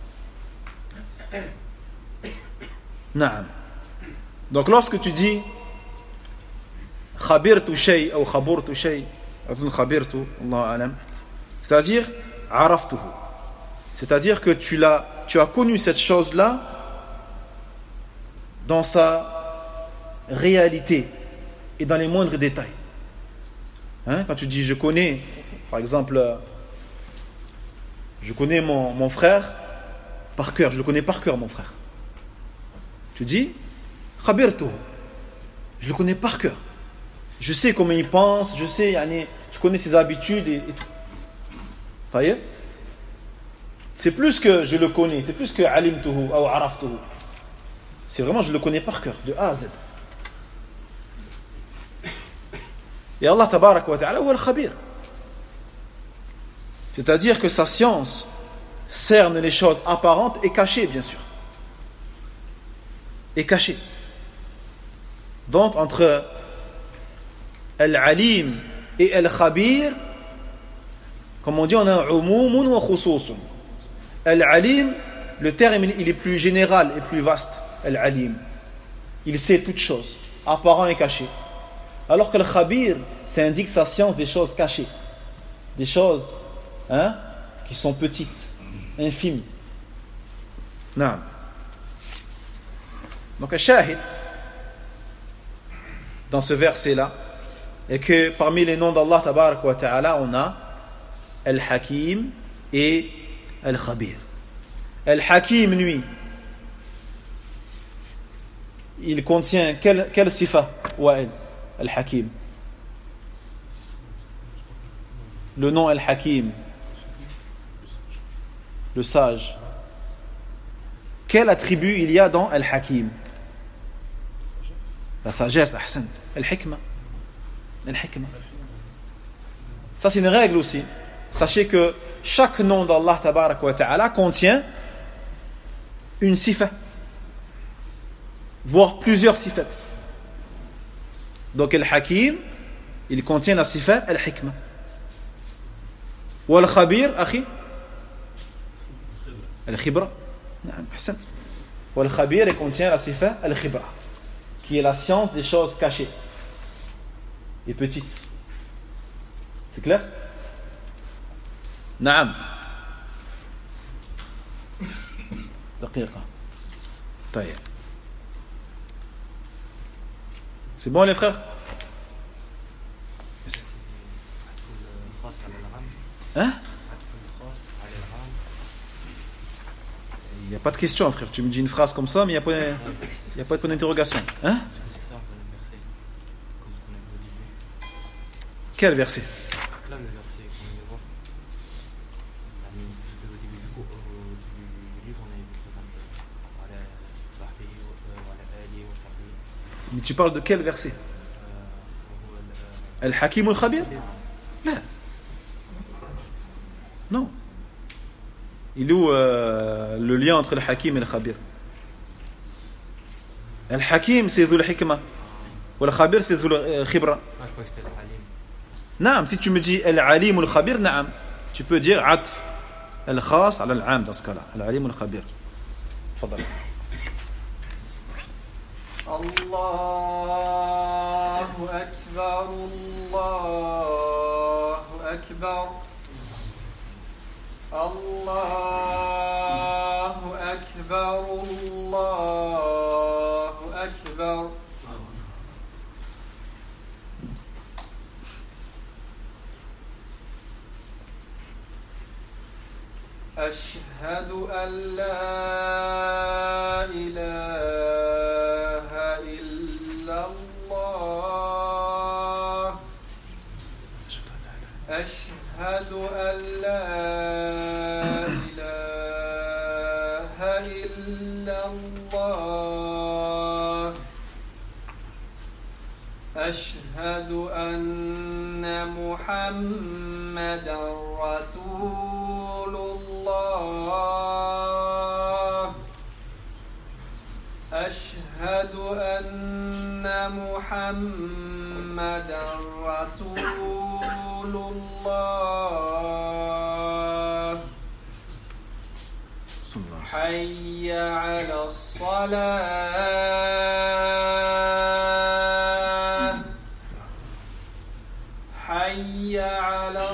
Naam. Donc lorsque tu dis khabirtu shay ou khaburtu shay, khabirtu, Allah alam, c'est-à-dire araftuhu, c'est-à-dire que tu as connu cette chose-là dans sa réalité et dans les moindres détails. Quand tu dis je connais, par exemple, je connais mon frère par cœur, je le connais par cœur mon frère. Tu dis khabirtuhu, je le connais par cœur. Je sais comment il pense, je connais ses habitudes et tout. Voyez? C'est plus que je le connais, c'est plus que alimtuhu ou araftuhu. C'est vraiment je le connais par cœur, de A à Z. Et Allah tabarak wa ta'ala huwa al-khabir. C'est-à-dire que sa science cerne les choses apparentes et cachées, bien sûr. Et cachées. Donc, entre al-alim et al-khabir, comme on dit, on a umumun wa khususun. Al-alim, le terme, il est plus général et plus vaste. Al-alim. Il sait toutes choses, apparent et caché. Alors que le khabir, ça indique sa science des choses cachées. Des choses qui sont petites, infimes. Non. Donc, al-shahid, dans ce verset-là, est que parmi les noms d'Allah tabarak wa ta'ala, on a Al-Hakim et Al-Khabir. Al-Hakim, lui, il contient quel sifa wa'il, Al-Hakim? Le nom Al-Hakim, le sage. Quel attribut il y a dans Al-Hakim? La sagesse, ahsant. Al-Hikma. Al-Hikma. Ça, c'est une règle aussi. Sachez que chaque nom d'Allah tabarak wa ta'ala contient une sifa, voire plusieurs sifat. Donc Al-Hakim, il contient la sifa Al-Hikma. Wa Al-Khabir, akhi, Al-Khibra. Naam, ahsant. Wa Al-Khabir, il contient la sifa Al-Khibra, qui est la science des choses cachées et petites. C'est clair? Naam. دقيقة. طيب. C'est bon les frères? Hein? Il n'y a pas de question, frère. Tu me dis une phrase comme ça, mais il n'y a pas de point d'interrogation. Hein? Quel verset? Là, le verset qu'on vient de voir. Au début du livre, on a vu Mais tu parles de quel verset? Al-Hakim ou Al-Khabir? Non. Il est où le lien entre Al-Hakim et Al-Khabir? Al-Hakim, c'est Dhul Hikma. Ou Al-Khabir, c'est Dhul Khibra. je crois que c'était Al-Alim. Naam, si tu me dis Al-Alim ou Al-Khabir, naam. Tu peux dire Atf Al-Khas ala Al-Am dans ce cas-là. Al-Alim ou Al-Khabir. Fadal. Allahu Akbar, Allahu Akbar. Allahu Akbar, Allahu Akbar. أشهد أن لا إله إلا الله أشهد أن لا إله إلا الله أشهد أن محمدا رسول الله أشهد أن محمدا رسول الله حي على الصلاة حي على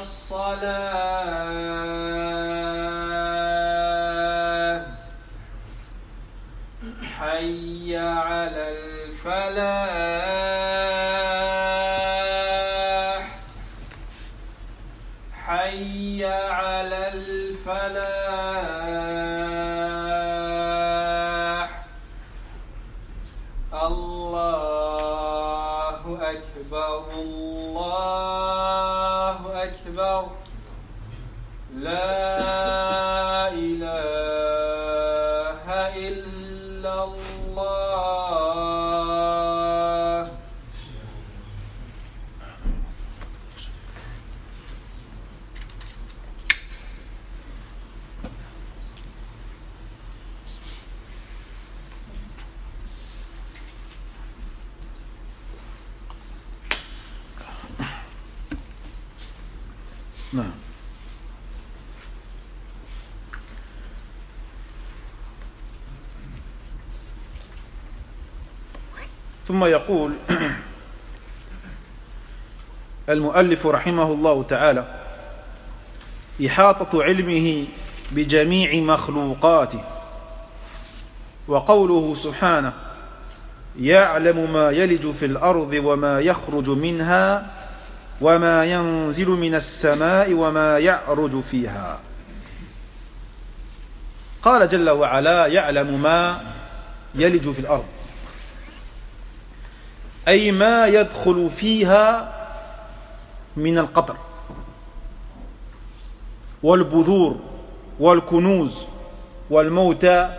الصلاة حي على الفلاح حي على الفلاح الله أكبر الله أكبر لا إله إلا الله نعم. ثم يقول المؤلف رحمه الله تعالى إحاطة علمه بجميع مخلوقاته وقوله سبحانه يعلم ما يلج في الأرض وما يخرج منها وما ينزل من السماء وما يعرج فيها قال جل وعلا يعلم ما يلج في الأرض أي ما يدخل فيها من القطر والبذور والكنوز والموتى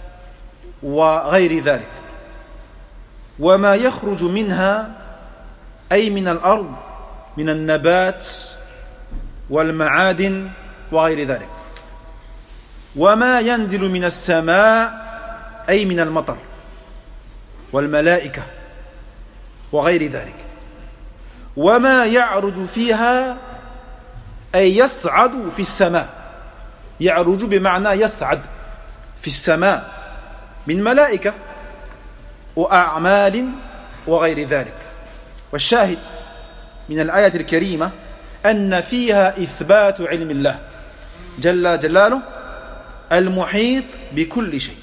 وغير ذلك وما يخرج منها أي من الأرض من النبات والمعادن وغير ذلك وما ينزل من السماء أي من المطر والملائكة وغير ذلك وما يعرج فيها أي يصعد في السماء يعرج بمعنى يصعد في السماء من ملائكة وأعمال وغير ذلك والشاهد من الآية الكريمة أن فيها إثبات علم الله جل جلاله المحيط بكل شيء.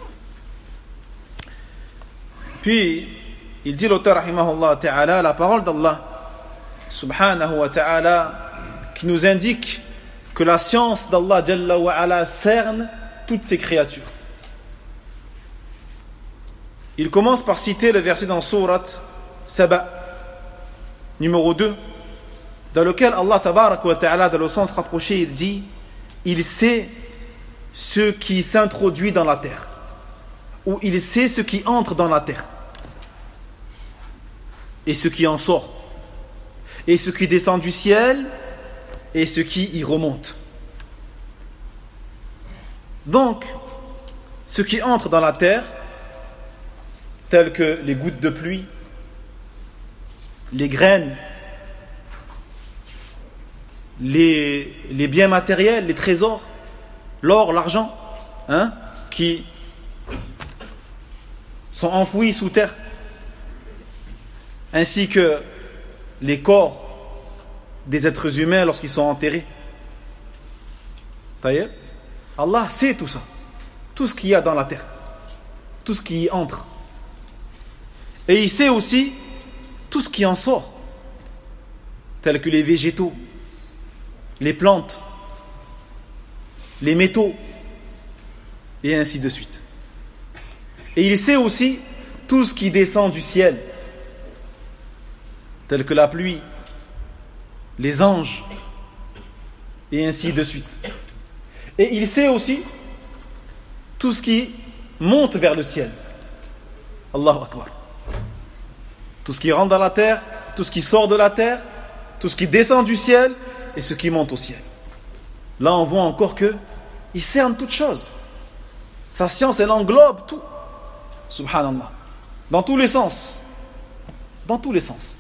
Puis il dit l'auteur rahimahullah ta'ala la parole d'Allah subhanahu wa ta'ala qui nous indique que la science d'Allah jalla wa ala cerne toutes ses créatures. Il commence par citer le verset dans Surat Saba numéro 2 dans lequel Allah tabarak wa ta'ala dans le sens rapproché il dit il sait ce qui s'introduit dans la terre ou il sait ce qui entre dans la terre et ce qui en sort et ce qui descend du ciel et ce qui y remonte. Donc ce qui entre dans la terre tels que les gouttes de pluie, les graines, les biens matériels, les trésors, l'or, l'argent, qui sont enfouis sous terre, ainsi que les corps des êtres humains lorsqu'ils sont enterrés. Allah sait tout ça, tout ce qu'il y a dans la terre, tout ce qui y entre. Et il sait aussi tout ce qui en sort, tels que les végétaux, les plantes, les métaux, et ainsi de suite. Et il sait aussi tout ce qui descend du ciel, tel que la pluie, les anges, et ainsi de suite. Et il sait aussi tout ce qui monte vers le ciel. Allahu Akbar. Tout ce qui rentre dans la terre, tout ce qui sort de la terre, tout ce qui descend du ciel et ce qui monte au ciel. Là, on voit encore que il cerne toutes choses. Sa science, elle englobe tout. Subhanallah. Dans tous les sens. Dans tous les sens.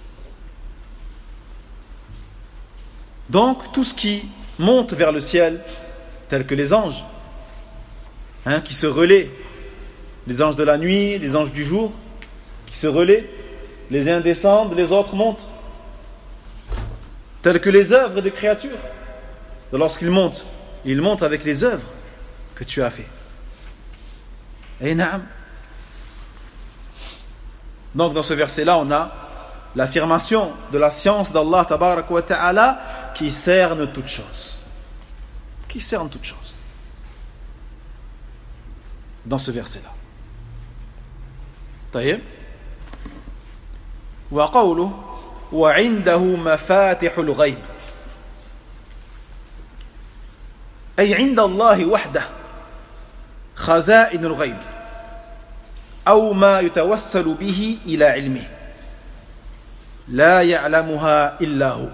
Donc, tout ce qui monte vers le ciel, tels que les anges, qui se relaient, les anges de la nuit, les anges du jour, qui se relaient, les uns descendent, les autres montent, telles que les œuvres des créatures. Lorsqu'ils montent, ils montent avec les œuvres que tu as fait. Et na'am. Donc dans ce verset-là, on a l'affirmation de la science d'Allah tabarak wa ta'ala qui cerne toutes choses. Qui cerne toutes choses. Dans ce verset-là. طيب. وقوله وعنده مفاتح الغيب. أي عند الله وحده خزائن الغيب أو ما يتوسل به إلى علمه لا يعلمها إلا هو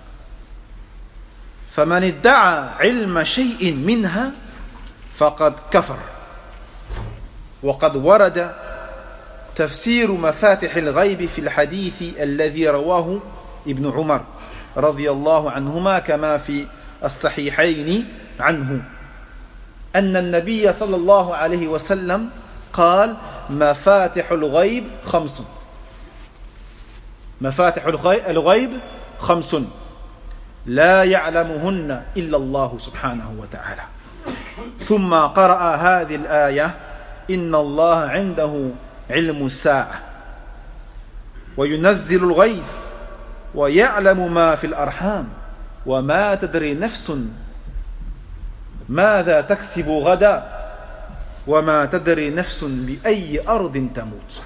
فمن ادعى علم شيء منها فقد كفر وقد ورد تفسير مفاتح الغيب في الحديث الذي رواه ابن عمر رضي الله عنهما كما في الصحيحين عنه أن النبي صلى الله عليه وسلم قال مفاتح الغيب 5 مفاتح الغيب 5 لا يعلمهن إلا الله سبحانه وتعالى ثم قرأ هذه الآية إن الله عنده علم الساعة وينزل الغيث ويعلم ما في الأرحام وما تدري نفس ماذا تكسب غدا وما تدري نفس بأي أرض تموت.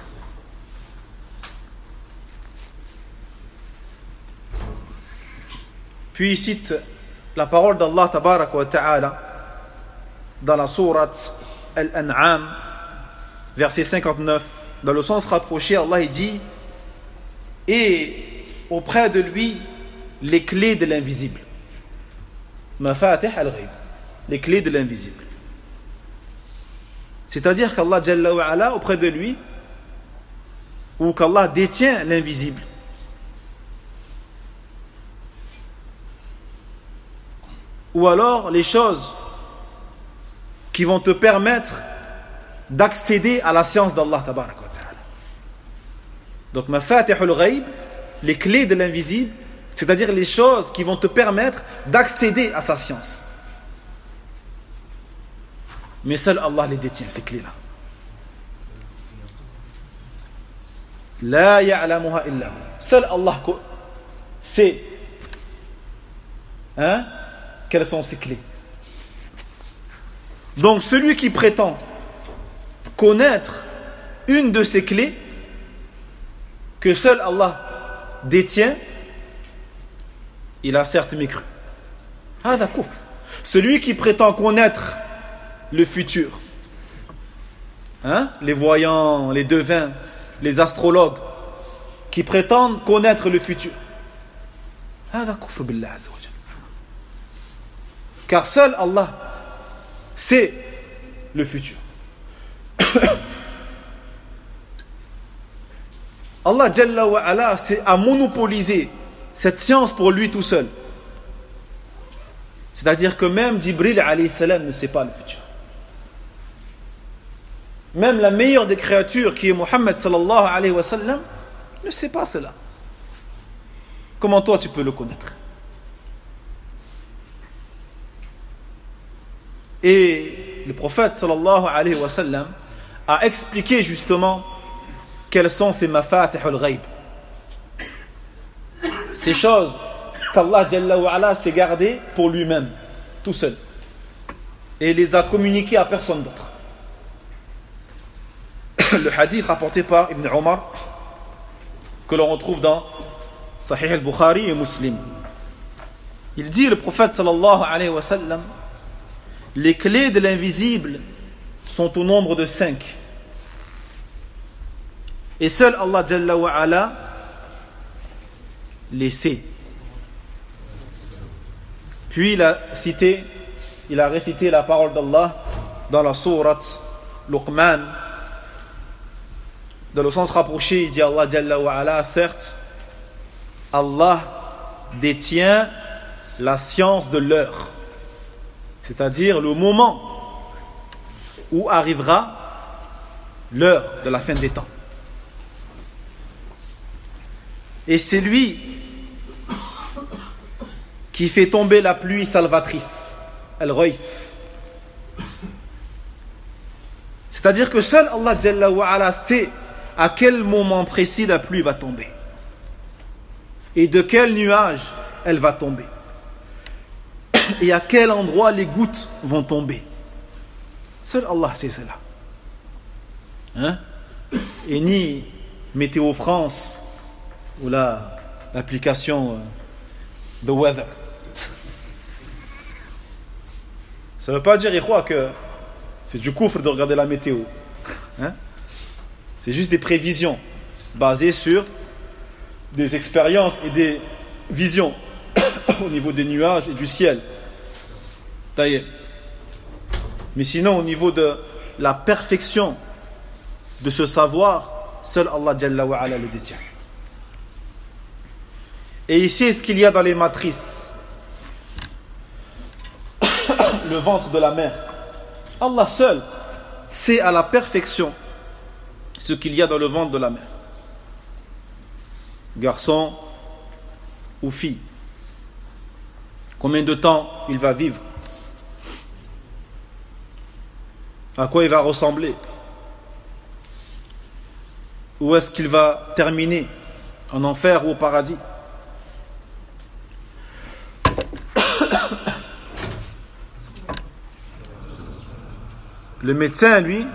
Puis il cite la parole d'Allah tabarak wa ta'ala dans la sourate Al-An'am verset 59 dans le sens rapproché. Allah il dit et auprès de lui les clés de l'invisible, mafatih al-ghayb, les clés de l'invisible. C'est-à-dire qu'Allah Jalla wa Ala, auprès de lui, ou qu'Allah détient l'invisible. Ou alors les choses qui vont te permettre d'accéder à la science d'Allah tabarak wa ta'ala. Donc mafatihul ghayb, les clés de l'invisible, c'est-à-dire les choses qui vont te permettre d'accéder à sa science. Mais seul Allah les détient, ces clés-là. La ya'lamuha illa hu. Seul Allah sait quelles sont ces clés. Donc celui qui prétend connaître une de ces clés que seul Allah détient, il a certes mécru. Hada kufr. Celui qui prétend connaître le futur, les voyants, les devins, les astrologues qui prétendent connaître le futur, hada kufr billah azza wa jalla. Car seul Allah sait le futur. Allah Jalla wa Ala a monopolisé cette science pour lui tout seul. C'est-à-dire que même Jibril alayhi salam ne sait pas le futur. Même la meilleure des créatures qui est Muhammad sallallahu alayhi wa sallam ne sait pas cela. Comment toi tu peux le connaître? Et le prophète sallallahu alayhi wa sallam a expliqué justement quelles sont ces mafatihul ghayb, ces choses qu'Allah Jalla wa Ala s'est gardé pour lui-même, tout seul, et les a communiquées à personne d'autre. Le hadith rapporté par Ibn Omar, que l'on retrouve dans Sahih al-Bukhari et Muslim, il dit, le prophète sallallahu alayhi wa sallam, les clés de l'invisible sont au nombre de 5. Et seul Allah Jalla wa Ala les sait. Puis il a récité la parole d'Allah dans la sourate Luqman. Dans le sens rapproché, il dit Allah Jalla wa Ala, certes, Allah détient la science de l'heure, c'est-à-dire le moment où arrivera l'heure de la fin des temps. Et c'est lui qui fait tomber la pluie salvatrice, al-ghayth. C'est-à-dire que seul Allah Jalla wa Ala sait à quel moment précis la pluie va tomber et de quel nuage elle va tomber. et à quel endroit les gouttes vont tomber. Seul Allah sait cela. Hein? Et ni Météo France ou l'application The Weather. Ça ne veut pas dire, ikhwa, que c'est du kufr de regarder la météo. Hein? C'est juste des prévisions basées sur des expériences et des visions au niveau des nuages et du ciel. Taïe. Mais sinon, au niveau de la perfection de ce savoir, seul Allah Jalla wa Ala le détient. Et il sait ce qu'il y a dans les matrices, le ventre de la mère. Allah seul sait à la perfection ce qu'il y a dans le ventre de la mère. Garçon ou fille. Combien de temps il va vivre? À quoi il va ressembler? Où est-ce qu'il va terminer? En enfer ou au paradis? Le médecin, lui,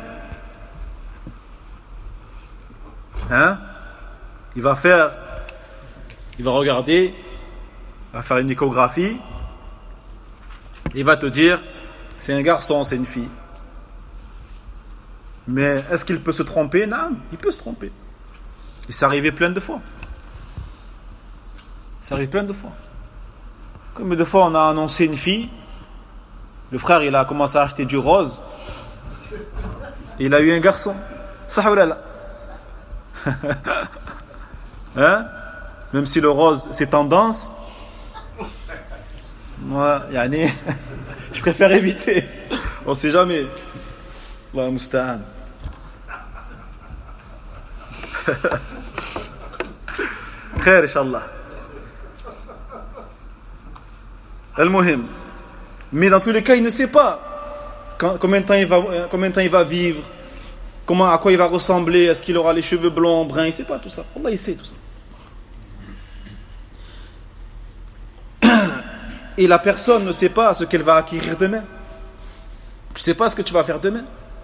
il va regarder, il va faire une échographie, il va te dire, c'est un garçon, c'est une fille. Mais est-ce qu'il peut se tromper? Non, il peut se tromper. Et c'est arrivé plein de fois. Ça arrive plein de fois. Combien de fois on a annoncé une fille, le frère il a commencé à acheter du rose, et il a eu un garçon. Ça ou là. Hein? Même si le rose c'est tendance, moi, je préfère éviter. On sait jamais. Allah musta'an. Khair, Inch'Allah. Al-Muhim. Mais dans tous les cas, il ne sait pas combien de temps il va vivre, à quoi il va ressembler, est-ce qu'il aura les cheveux blonds, bruns, il ne sait pas tout ça. Allah, il sait tout ça. Et la personne ne sait pas ce qu'elle va acquérir demain. Tu ne sais pas ce que tu vas faire demain.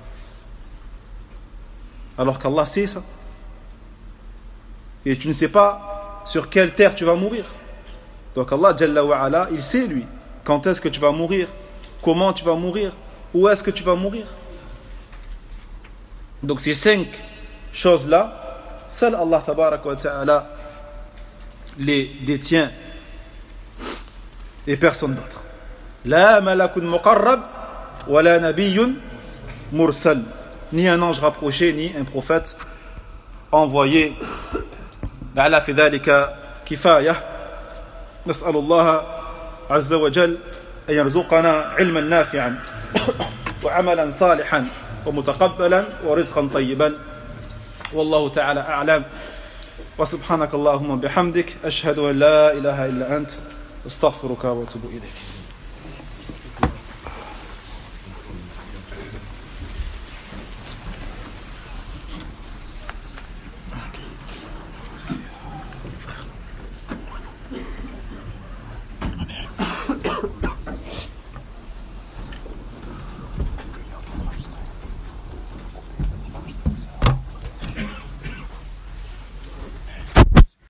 Alors qu'Allah sait ça. Et tu ne sais pas sur quelle terre tu vas mourir. Donc Allah Jalla wa Ala, il sait lui quand est-ce que tu vas mourir, comment tu vas mourir, où est-ce que tu vas mourir. Donc ces 5 choses-là, seul Allah Tabaraka wa Ta'ala les détient et personne d'autre. La malakun muqarrab wa la nabiyyun mursal. Ni un ange rapproché, ni un prophète envoyé. لعل في ذلك كفاية. نسأل الله عز وجل أن يرزقنا علما نافعا وعملا صالحا ومتقبلا ورزقا طيبا والله تعالى أعلم وسبحانك اللهم بحمدك أشهد أن لا إله إلا أنت أستغفرك وأتوب إليك.